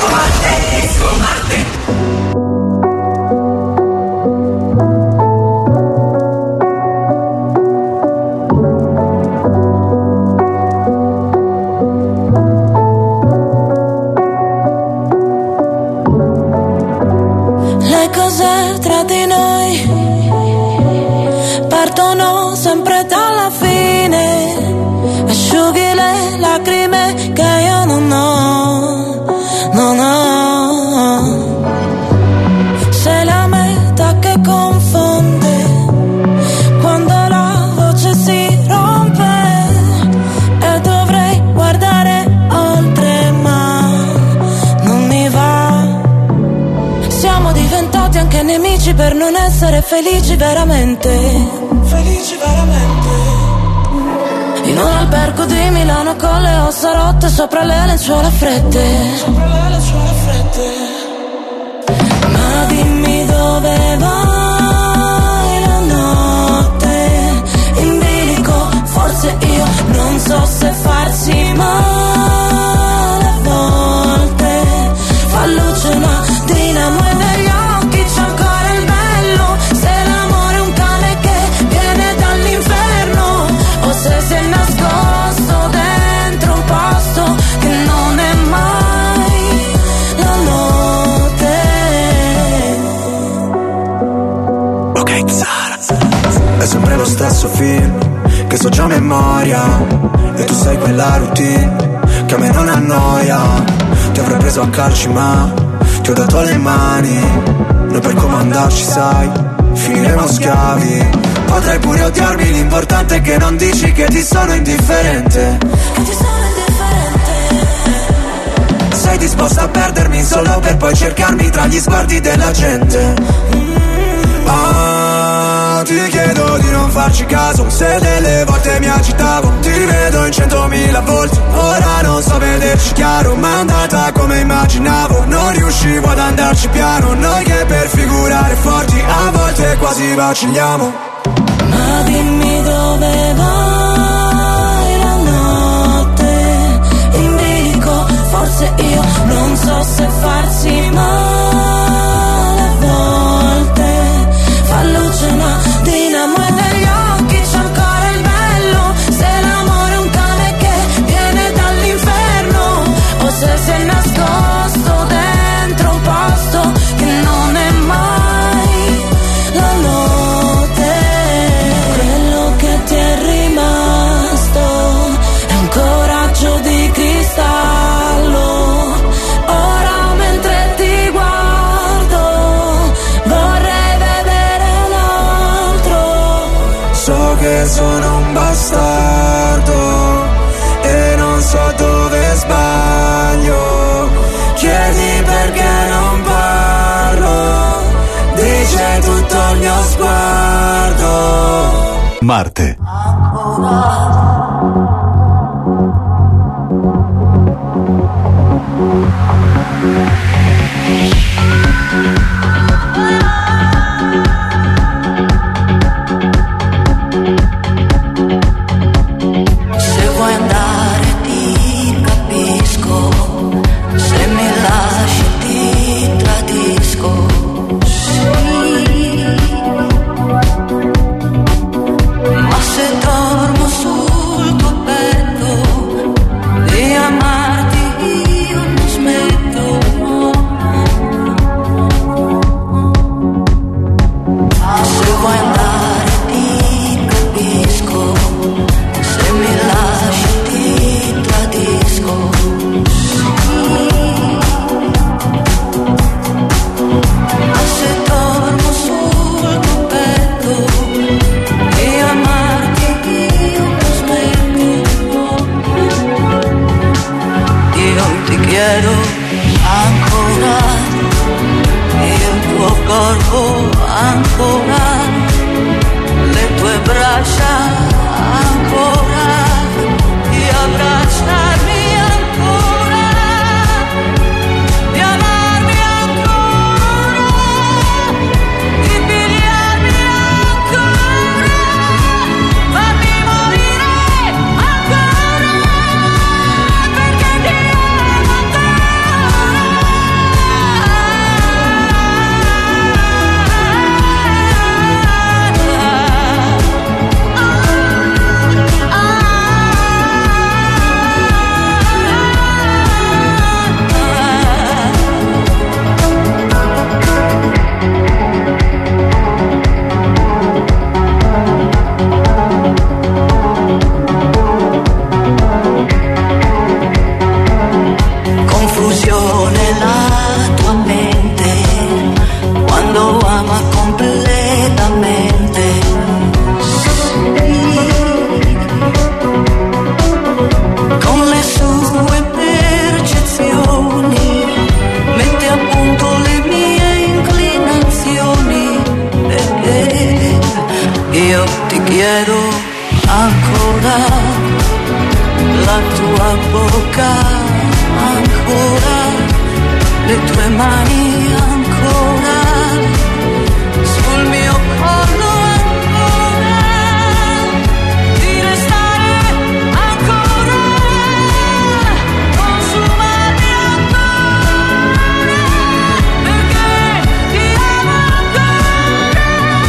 Le cose tra di noi partono sempre dalla fine. Asciughi le lacrime che io non ho. Sei la metà che confonde quando la voce si rompe e dovrei guardare oltre ma non mi va. Siamo diventati anche nemici per non essere felici veramente. Felici veramente. In un albergo di Milano con le ossa rotte sopra le lenzuola fredde. Ma dimmi dove vai la notte in bilico. Forse io non so se farsi male a volte. Fa luce una dinamo e negli occhi c'è ancora il bello. Se l'amore è un cane che viene dall'inferno o se si è nascosto dentro un posto che non è mai la notte. Ok, Zara. È sempre lo stesso film che so già a memoria. E tu sai quella routine che a me non annoia. Ti avrei preso a calci ma ti ho dato le mani. Noi per comandarci sai finiremo schiavi. Potrai pure odiarmi, l'importante è che non dici che ti sono indifferente. Sei disposta a perdermi solo per poi cercarmi tra gli sguardi della gente. Ti chiedo di non farci caso, se delle volte mi agitavo. Ti vedo in 100.000 volte, ora non so vederci chiaro. Ma è andata come immaginavo, non riuscivo ad andarci piano. Noi che per figurare forti a volte quasi vacilliamo. Ma dimmi dove vai la notte in bilico. Forse io non so se farsi male a volte. Fa luce una dinamo e negli occhi c'è ancora il bello. Se l'amore è un cane che viene dall'inferno o se si è nascosto dentro un posto che non è mai la notte. Quello che ti è rimasto è un coraggio di cristallo. Ora mentre ti guardo vorrei vedere l'altro. So che sono un bastardo e non so dove sbaglio. Chiedi perché non parlo, dice tutto il mio sguardo. Marte. Se vuoi andare ti capisco, se mi lasci ti tradisco. Ma se dormo sul tuo petto di amarti io non smetto. Se vuoi andare ti capisco, se mi lasci ti tradisco. Ma se dormo sul tuo petto di amarti io non smetto. Io ti chiedo ancora, il tuo corpo ancora, le tue braccia ancora, di abbracciarmi ancora, di amarmi ancora, di pigliarmi ancora, farmi morire ancora, perché ti amo confusione la tua mente quando ama completamente. Con le sue percezioni mette a punto le mie inclinazioni, perché io ti chiedo ancora la tua bocca ancora, le tue mani ancora, sul mio collo ancora, di restare ancora, consumarmi ancora, perché ti amo ancora,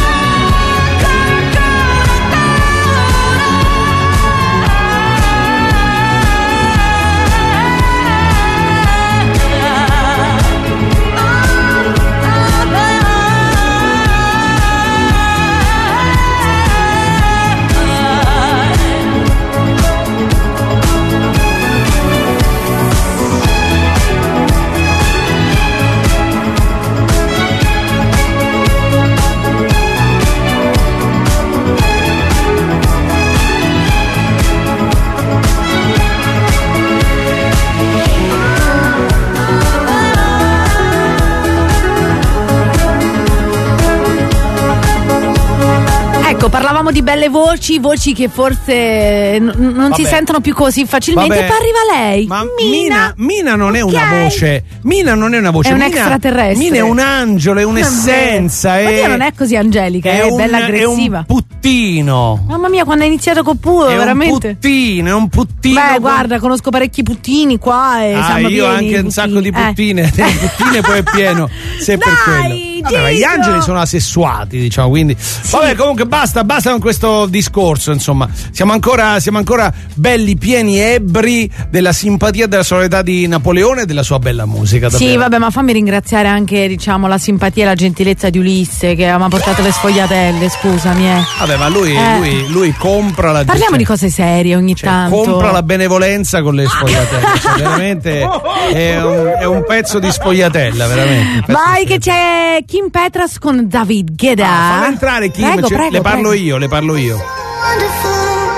Ecco, parlavamo di belle voci che forse non si sentono più così facilmente. Poi arriva lei. Ma Mina non è una voce. Mina non è una voce. È un extraterrestre. Mina è un angelo, è un'essenza. Ma Mina non è così angelica, è bella aggressiva. È un puttino. Mamma mia, quando ha iniziato con Puro, veramente. È un puttino. Beh, guarda, conosco parecchi puttini qua e siamo io anche un sacco di puttine. Puttine poi è pieno. Se per quello. Vabbè, gli angeli sono asessuati, diciamo, quindi. Sì. Vabbè, comunque basta con questo discorso, insomma. Siamo ancora belli, pieni, ebbri della simpatia e della solidarietà di Napoleone e della sua bella musica. Davvero. Sì, vabbè, ma fammi ringraziare anche, diciamo, la simpatia e la gentilezza di Ulisse che mi ha portato le sfogliatelle, scusami. Vabbè, ma lui compra la. Parliamo di cose serie ogni tanto. Compra la benevolenza con le sfogliatelle. Cioè, veramente è un pezzo di sfogliatella, veramente. Vai che c'è Kim Petras con David Guetta. Fammi entrare, Kim. Prego, le parlo io. Wonderful,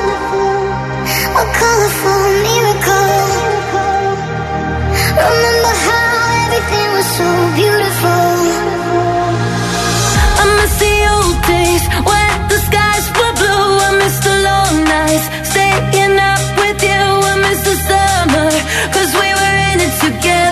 a colorful miracle. Remember how everything was so beautiful. I miss the old days when the skies were blue. I miss the long nights staying up with you. I miss the summer 'cause we were in it together.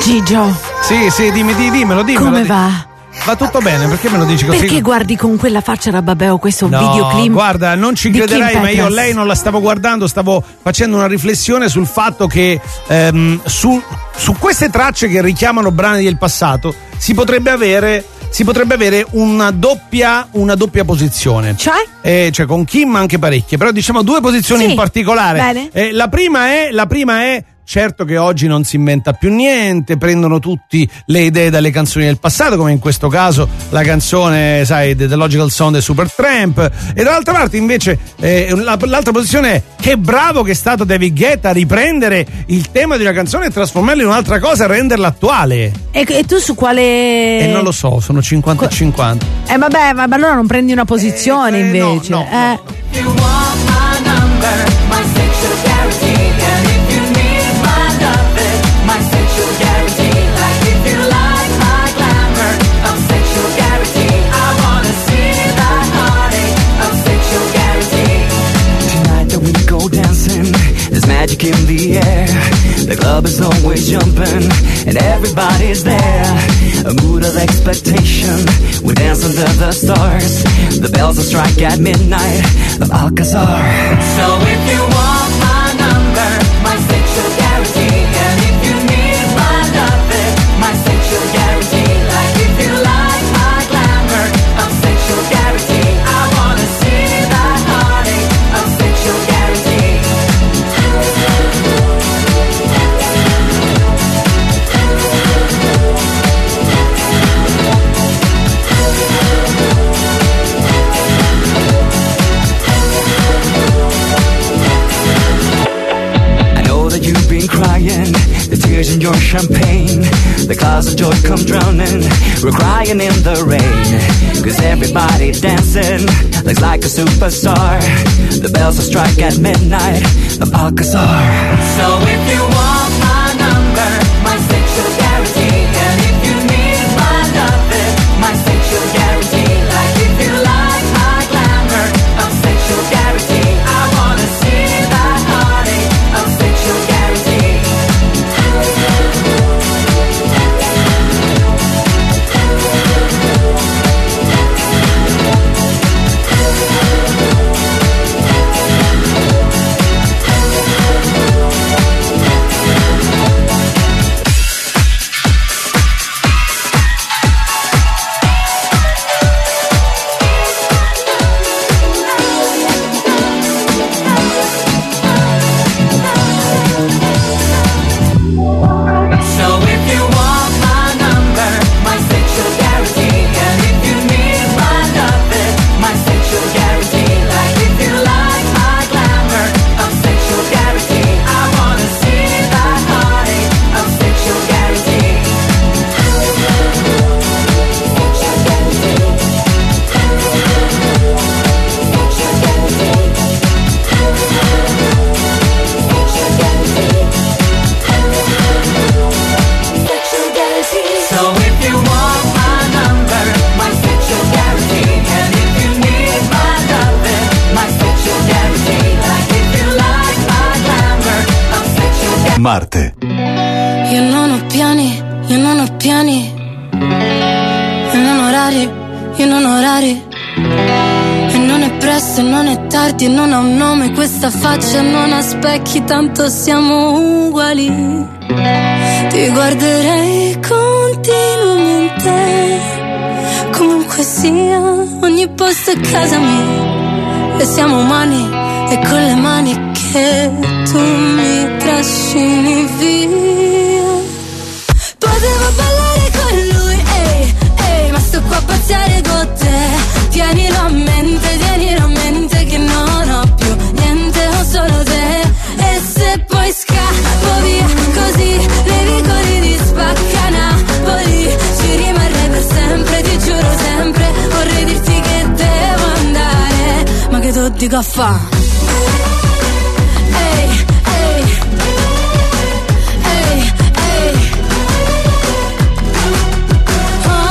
Gigio. Sì, dimmelo. Come va? Va tutto bene, perché me lo dici così? Perché guardi con quella faccia Rababeo questo no, videoclip? Guarda, non ci crederai, ma io lei non la stavo guardando, stavo facendo una riflessione sul fatto che su queste tracce che richiamano brani del passato si potrebbe avere una doppia posizione. Cioè con Kim anche parecchie, però diciamo due posizioni in particolare. La prima è certo che oggi non si inventa più niente, prendono tutti le idee dalle canzoni del passato, come in questo caso la canzone, sai, The Logical Song dei Supertramp, e dall'altra parte invece l'altra posizione è che bravo che è stato David Guetta a riprendere il tema di una canzone e trasformarla in un'altra cosa, renderla attuale. E tu su quale? Non lo so, sono 50 e 50. Vabbè, ma allora non prendi una posizione invece. No. You want my number, my sexual guarantee, and if you need my loving, my sexual guarantee, like if you like my glamour, of sexual guarantee, I wanna see that heartache of sexual guarantee. Tonight that we go dancing, there's magic in the air. The club is always jumping, and everybody's there. A mood of expectation, we dance under the stars. The bells will strike at midnight of Alcazar. So if you want my number, my sexual guarantee, and if you need my loving, my sexual guarantee, like if you like my glamour, of sexual guarantee, I wanna see that heartache of sexual guarantee. You've been crying, the tears in your champagne, the clouds of joy come drowning, we're crying in the rain, cause everybody dancing looks like a superstar, the bells will strike at midnight of Alcazar. So if you want my number, my sexual guarantee, and if you need my loving, my sexual guarantee, like if you like my glamour, of sexual guarantee, I wanna see that heartache of sexual guarantee. Marte. Io non ho piani, io non ho piani, io non ho orari, io non ho orari. E non è presto e non è tardi e non ha un nome questa faccia, non ha specchi, tanto siamo uguali. Ti guarderei continuamente, comunque sia, ogni posto è casa mia. E siamo umani e con le mani che tu mi trascini via. Potevo ballare con lui, ehi, ehi, ma sto qua a pazziare con te. Tienilo a mente che non ho più niente, ho solo te. E se poi scappo via così, nei vicoli di Spacca Napoli, ci rimarrei per sempre, ti giuro sempre. Vorrei dirti che devo andare, ma che tu dico a fa'?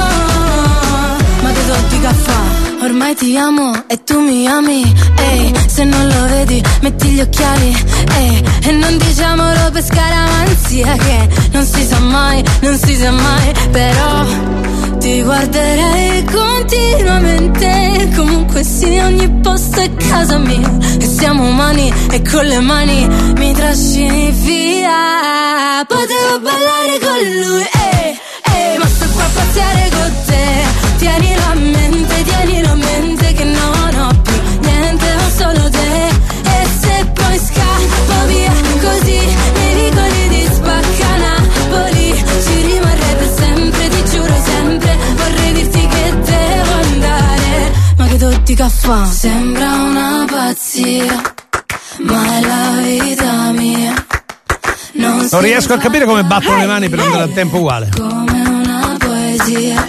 Ormai ti amo e tu mi ami, ehi, Se non lo vedi, metti gli occhiali, e non diciamolo per scaramanzia, che non si sa mai, non si sa mai. Però ti guarderei continuamente, comunque sì, ogni posto è casa mia. E siamo umani e con le mani mi trascini via. Potevo ballare con lui, ma sto qua a paziare con te. Tienilo a mente che non ho più niente, ho solo te. E se poi scappo via così, nei vicoli di Spacca Napoli, ci rimarrei per sempre, ti giuro sempre. Vorrei dirti che devo andare, ma che tutti caffè. Sembra una pazzia, ma è la vita mia. Non riesco a capire come battono le mani per andare a tempo uguale. Come una poesia.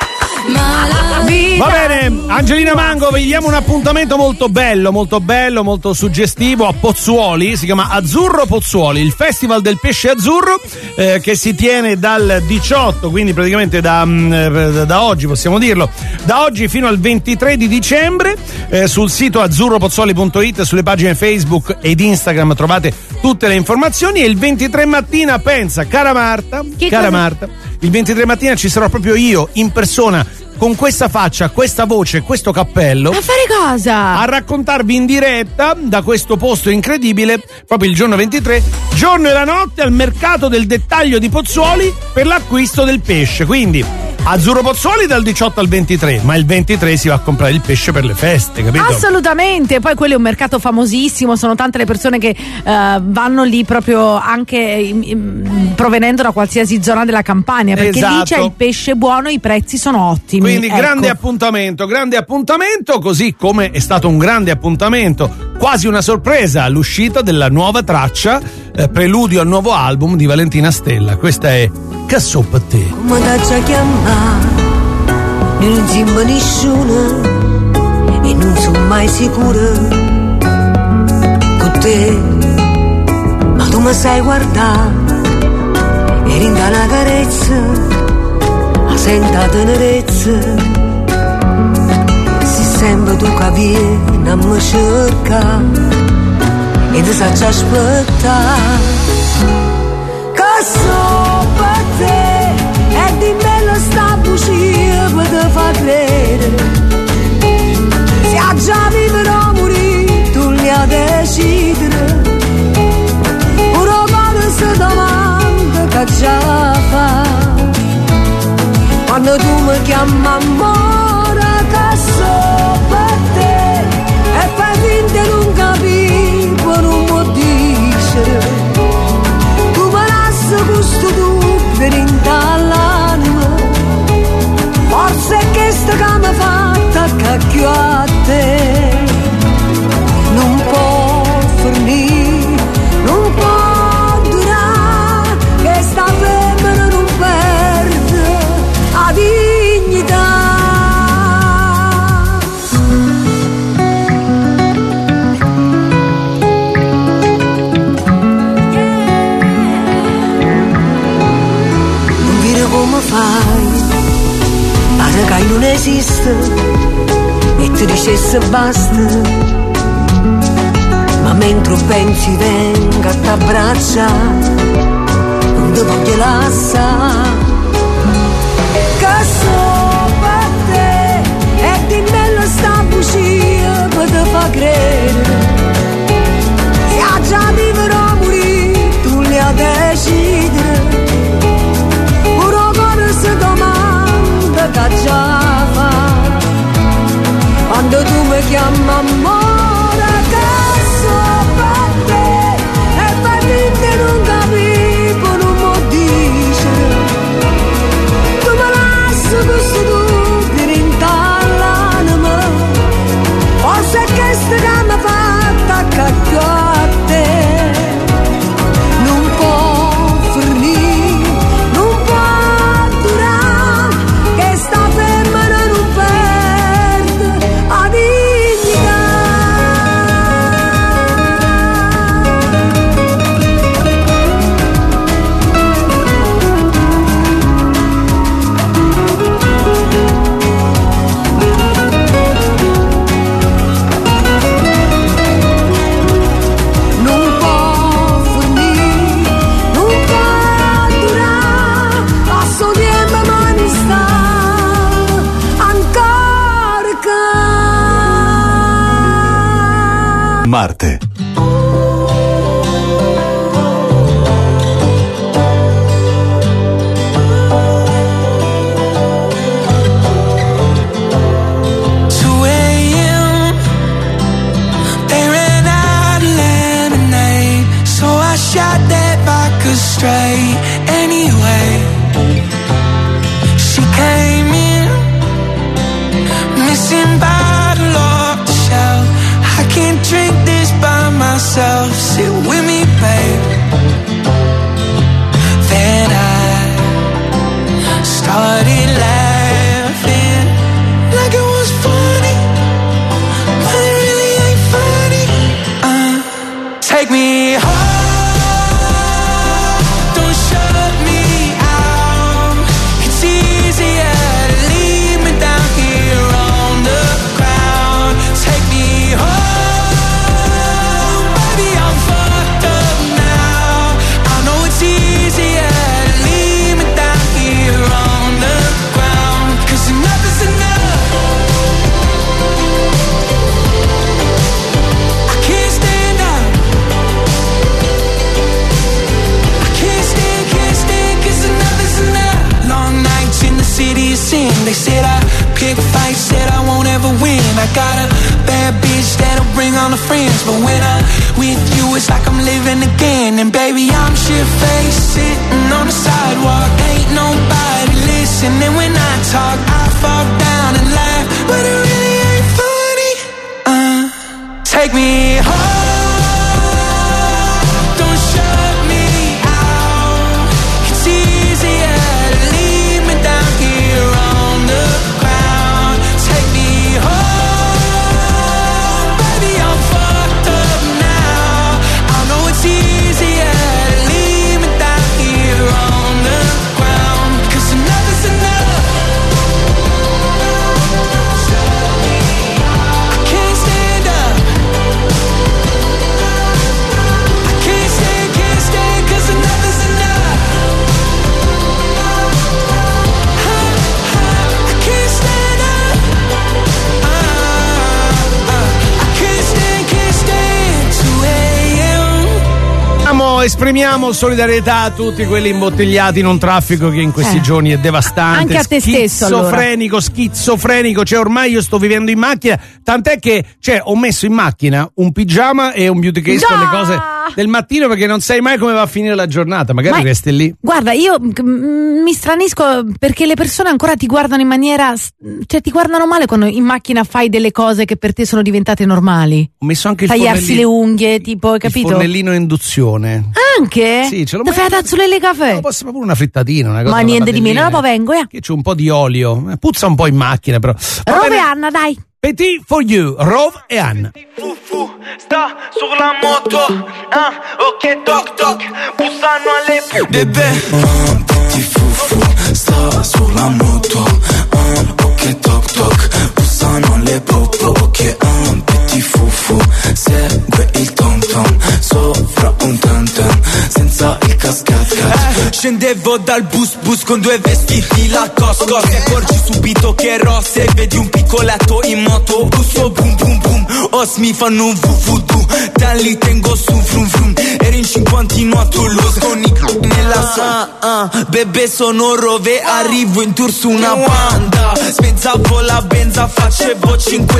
Va bene, Angelina Mango, vi diamo un appuntamento molto bello, molto suggestivo a Pozzuoli. Si chiama Azzurro Pozzuoli, il Festival del Pesce Azzurro, che si tiene dal 18, quindi praticamente da oggi, possiamo dirlo, da oggi fino al 23 di dicembre. Sul sito azzurropozzuoli.it, sulle pagine Facebook ed Instagram trovate tutte le informazioni. E il 23 mattina, pensa, cara Marta, il 23 mattina ci sarò proprio io in persona, con questa faccia, questa voce, questo cappello. A fare cosa? A raccontarvi in diretta da questo posto incredibile, proprio il giorno 23, giorno e la notte al mercato del dettaglio di Pozzuoli per l'acquisto del pesce. Quindi Azzurro Pozzuoli dal 18 al 23, ma il 23 si va a comprare il pesce per le feste, capito? Assolutamente, poi quello è un mercato famosissimo, sono tante le persone che vanno lì proprio anche provenendo da qualsiasi zona della Campania, perché lì c'è il pesce buono, i prezzi sono ottimi. Quindi grande appuntamento, così come è stato un grande appuntamento, quasi una sorpresa, l'uscita della nuova traccia, preludio al nuovo album di Valentina Stella. Questa è Che so per te. Come t'ha chiamato, non sembra nessuno e non sono mai sicura con te, ma tu mi sai guardare e rinda una carezza, la senta tenerezza, se sempre tu che vieni a me cerca e ti sai aspettare. Che so per te e di bello sta bugia per te fa credere, se a già viverò morire tu li a decidere, pure quando si domanda che già fa quando tu mi chiami amore. Che so per te e fai finta di non capire, poi non può dire tu me lasci questo dubbio in l'anima, forse è questo che mi fa attaccare a te. Non può finire, non può durare, che sta femmina non perde la dignità. Non dire come fai, pare che non esiste e ti dicesse basta, ma mentre pensi venga a t'abbracciare, non ti voglio lasciare. Che so per te e di bello sta bugia per te fa credere, se a già viverò morire tu li a decidere, pure quando si domanda che già fa quando tu mi chiami amore. Non capisco, non può dire Marte. Straight anyway, she came in missing bottle off the shelf. I can't drink this by myself. Sit with me, babe. Then I started laughing like it was funny, but it really ain't funny. Take me home. They said I pick fights, said I won't ever win. I got a bad bitch that'll bring all the friends, but when I'm with you, it's like I'm living again. And baby, I'm shit-faced, sitting on the sidewalk. Ain't nobody listening when I talk. I fall down and laugh, but it really ain't funny. Take me home. Esprimiamo solidarietà a tutti quelli imbottigliati in un traffico che in questi giorni è devastante. Anche a te stesso, schizofrenico. Cioè, ormai io sto vivendo in macchina, tant'è che ho messo in macchina un pigiama e un beauty case con le cose del mattino, perché non sai mai come va a finire la giornata. Magari resti lì. Guarda, io mi stranisco perché le persone ancora ti guardano in maniera, cioè ti guardano male quando in macchina fai delle cose che per te sono diventate normali. Ho messo anche il tagliarsi le unghie, tipo, hai capito? Il fornellino a induzione. Anche? Sì, ce l'ho. Ti fai la tazzolelle caffè? No, posso pure una frittatina, una cosa. Ma niente di meno, dopo vengo, Che c'è un po' di olio. Puzza un po' in macchina, però. Rove e Anna, dai. Petit for you, Rove e Anna. Fufu, sta sulla moto, ok toc toc, bussano alle bebè. Petit fufu, sta sulla moto, ok toc toc, bussano le popo, ok petit fufu, segue il tom tom, sopra un tam tam, senza il cascat. Scendevo dal bus con due vestiti la cosco, ti accorgi subito che è rossa e vedi un piccoletto in moto, busso boom boom boom, os mi fanno un vuvudu, da lì tengo su frum frum, ero in 50 a Toulouse con i nella bebè sono Rove, arrivo in tour su una banda, spezzavo la benza, facevo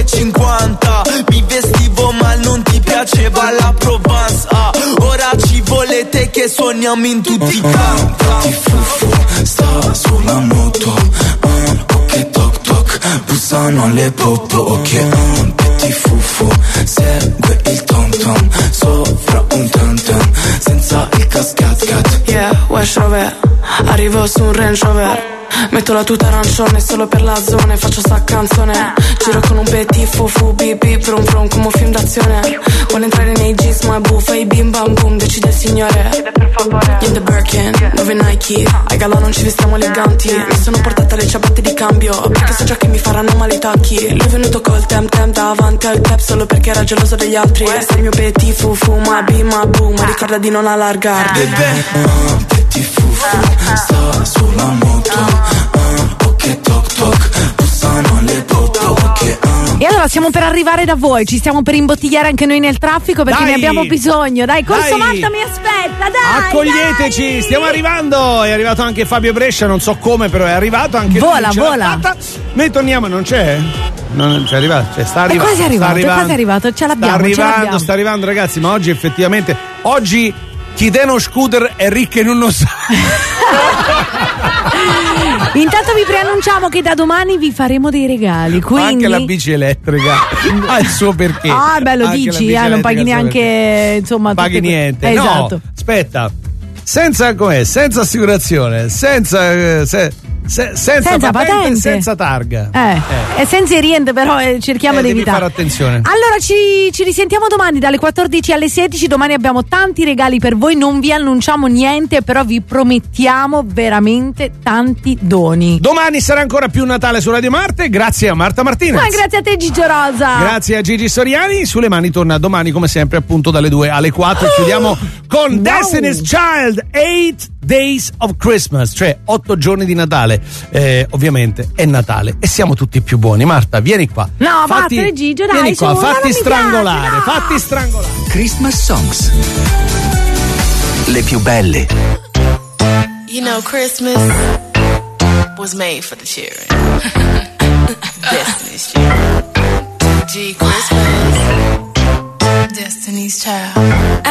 5,50, mi vestivo ma non ti piaceva la Provence, ora ci volete che suoniamo in tutti i campi. Petit fufu, sta sulla moto, ok toc toc, bussano le popo, ok petit fufu, segue il tom tom, sopra un tam tam, senza il cascat. Yeah, West Rover, arrivo su un Range Rover, metto la tuta arancione solo per la zona e faccio sta canzone, giro con un petit fufu, bip bip vrum vrum come un film d'azione, vuole entrare nei jeans ma buffa i bim bam boom, decide il signore, in the Birkin, 9 Nike, ai galà non ci vestiamo eleganti, mi sono portata le ciabatte di cambio, perché so già che mi faranno male i tacchi, lui è venuto col tem tem davanti al cap solo perché era geloso degli altri, sei il mio petit fufu, ma bim ma boom, ma ricorda di non allargarti. Petit fufu, sta sulla moto, ok toc toc, bussano le popo, ok. E allora stiamo per arrivare da voi, ci stiamo per imbottigliare anche noi nel traffico perché ne abbiamo bisogno. Dai, Corso Marta mi aspetta, dai. Accoglieteci, dai. Stiamo arrivando. È arrivato anche Fabio Brescia, non so come, però è arrivato anche vola. Noi torniamo, non c'è? Non c'è arrivato, cioè sta arrivando. Quasi è arrivato, ce l'abbiamo. Sta arrivando, ragazzi, ma oggi effettivamente chi tiene uno scooter è ricco e non lo sa. Intanto vi preannunciamo che da domani vi faremo dei regali, quindi anche la bici elettrica ha il suo perché. Ah, beh, lo dici, non paghi neanche, insomma, paghi niente. Esatto. No, aspetta. Senza assicurazione, senza patente, senza targa. E senza riente, però cerchiamo di evitare. Fare attenzione. Allora ci risentiamo domani dalle 14 alle 16. Domani abbiamo tanti regali per voi, non vi annunciamo niente, però vi promettiamo veramente tanti doni. Domani sarà ancora più Natale su Radio Marte, grazie a Marta Martinez. Ma grazie a te, Gigio Rosa. Grazie a Gigi Soriani. Sulle mani torna domani come sempre, appunto dalle 2 alle 4. Chiudiamo con Destiny's Child, 8 Days of Christmas, cioè 8 giorni di Natale. Ovviamente è Natale e siamo tutti più buoni. Marta, vieni qua. No, vattene Gigio, dai. Vieni qua, fatti strangolare, piace, no. Fatti strangolare. Christmas Songs. Le più belle. You know, Christmas was made for the children. Destiny's Child. G Christmas. Destiny's Child.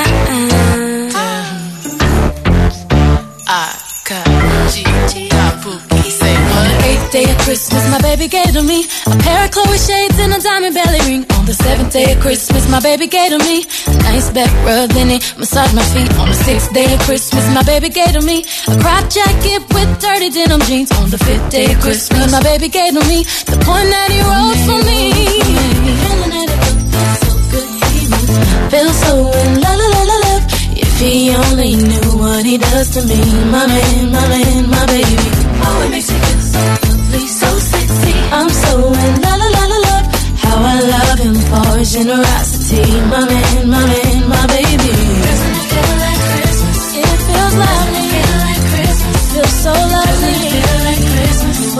Say what? 8th day of Christmas, my baby gave to me a pair of Chloe shades and a diamond belly ring. On the 7th day of Christmas, my baby gave to me a nice back rub, then he massaged my feet. On the 6th day of Christmas, my baby gave to me a crop jacket with dirty denim jeans. On the 5th day of Christmas, my baby gave to me the point that he wrote for me. Feeling that it feels so good, he must feel so in love. If he only knew what he does to me, my man, my baby. Oh, it makes me feel so lovely, so sexy. I'm so in love. How I love him for his generosity, my man, my baby. Doesn't it feel like Christmas? It feels lovely. Doesn't it feel like Christmas? Feels so lovely. Doesn't it feel like Christmas?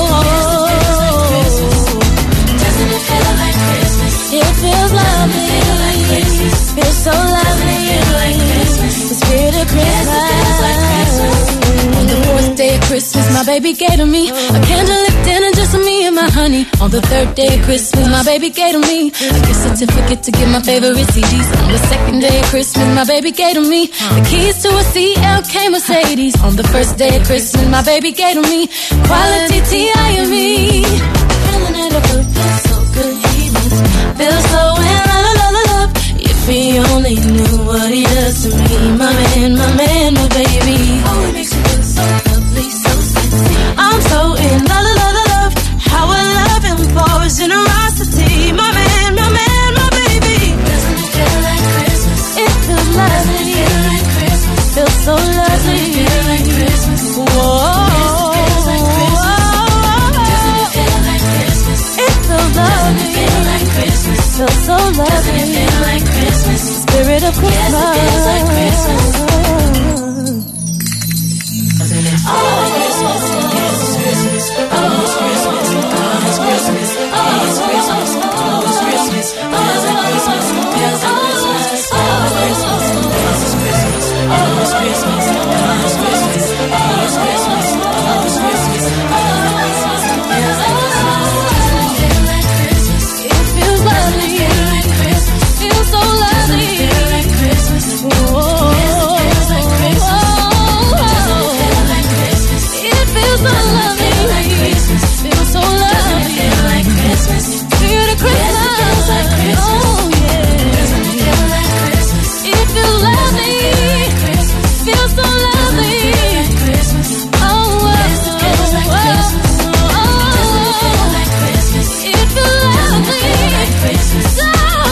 Doesn't it feel like Christmas? It feels lovely. Feels so lovely. The spirit of Christmas. On the 4th day of Christmas, my baby gave to me a candlelit dinner just for me and my honey. On the 3rd day of Christmas, my baby gave to me a gift certificate to get my favorite CDs. On the 2nd day of Christmas, my baby gave to me the keys to a CLK Mercedes. On the 1st day of Christmas, my baby gave to me quality T.I.M.E. Feeling it up, feels so good, he must feel so in love. If he only knew what he does to me, my man, my baby. Oh, it makes me feel so lovely, so sexy. I'm so in love. How I love him for his generosity, my man, my baby. Doesn't it feel like Christmas? It feels lovely. Doesn't it feel like Christmas? Feels so lovely. Doesn't it feel like Christmas? Whoa. Doesn't it feel like Christmas? It feels lovely. Doesn't it feel like Christmas? Feels so lovely. Doesn't it feel like Christmas? Spirit of Christmas. Yes, it feels like Christmas. Doesn't it feel like Christmas? It's Christmas. Oh, it's Christmas. Oh, it's Christmas. Oh, it's Christmas. Oh, it's Christmas. Feels like Christmas. Feels like Christmas. Oh, it's Christmas. This is Christmas. Oh, it's Christmas. Oh, it's Christmas. Oh, it's Christmas. Oh, it's Christmas. Oh, it's Christmas. Feels like Christmas. It feels lovely. Feels so lovely. Feel like Christmas. Whoa. Feels like Christmas. Doesn't it feel like Christmas? It feels so lovely. Feel like Christmas. Feels so lovely. Feel like Christmas. Feel the Christmas. Yes, it feels like Christmas. Oh yeah. Doesn't it feel like Christmas? It feels lovely. Feels so lovely. Feel like Christmas. Oh yes, it feels like Christmas. Doesn't it feel like Christmas? It feels lovely. Feel like Christmas. So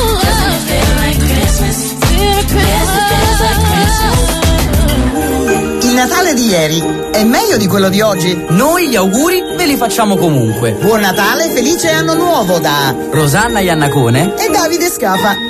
il Natale di ieri è meglio di quello di oggi? Noi gli auguri ve li facciamo comunque. Buon Natale, felice anno nuovo da Rosanna Iannacone e Davide Scafa.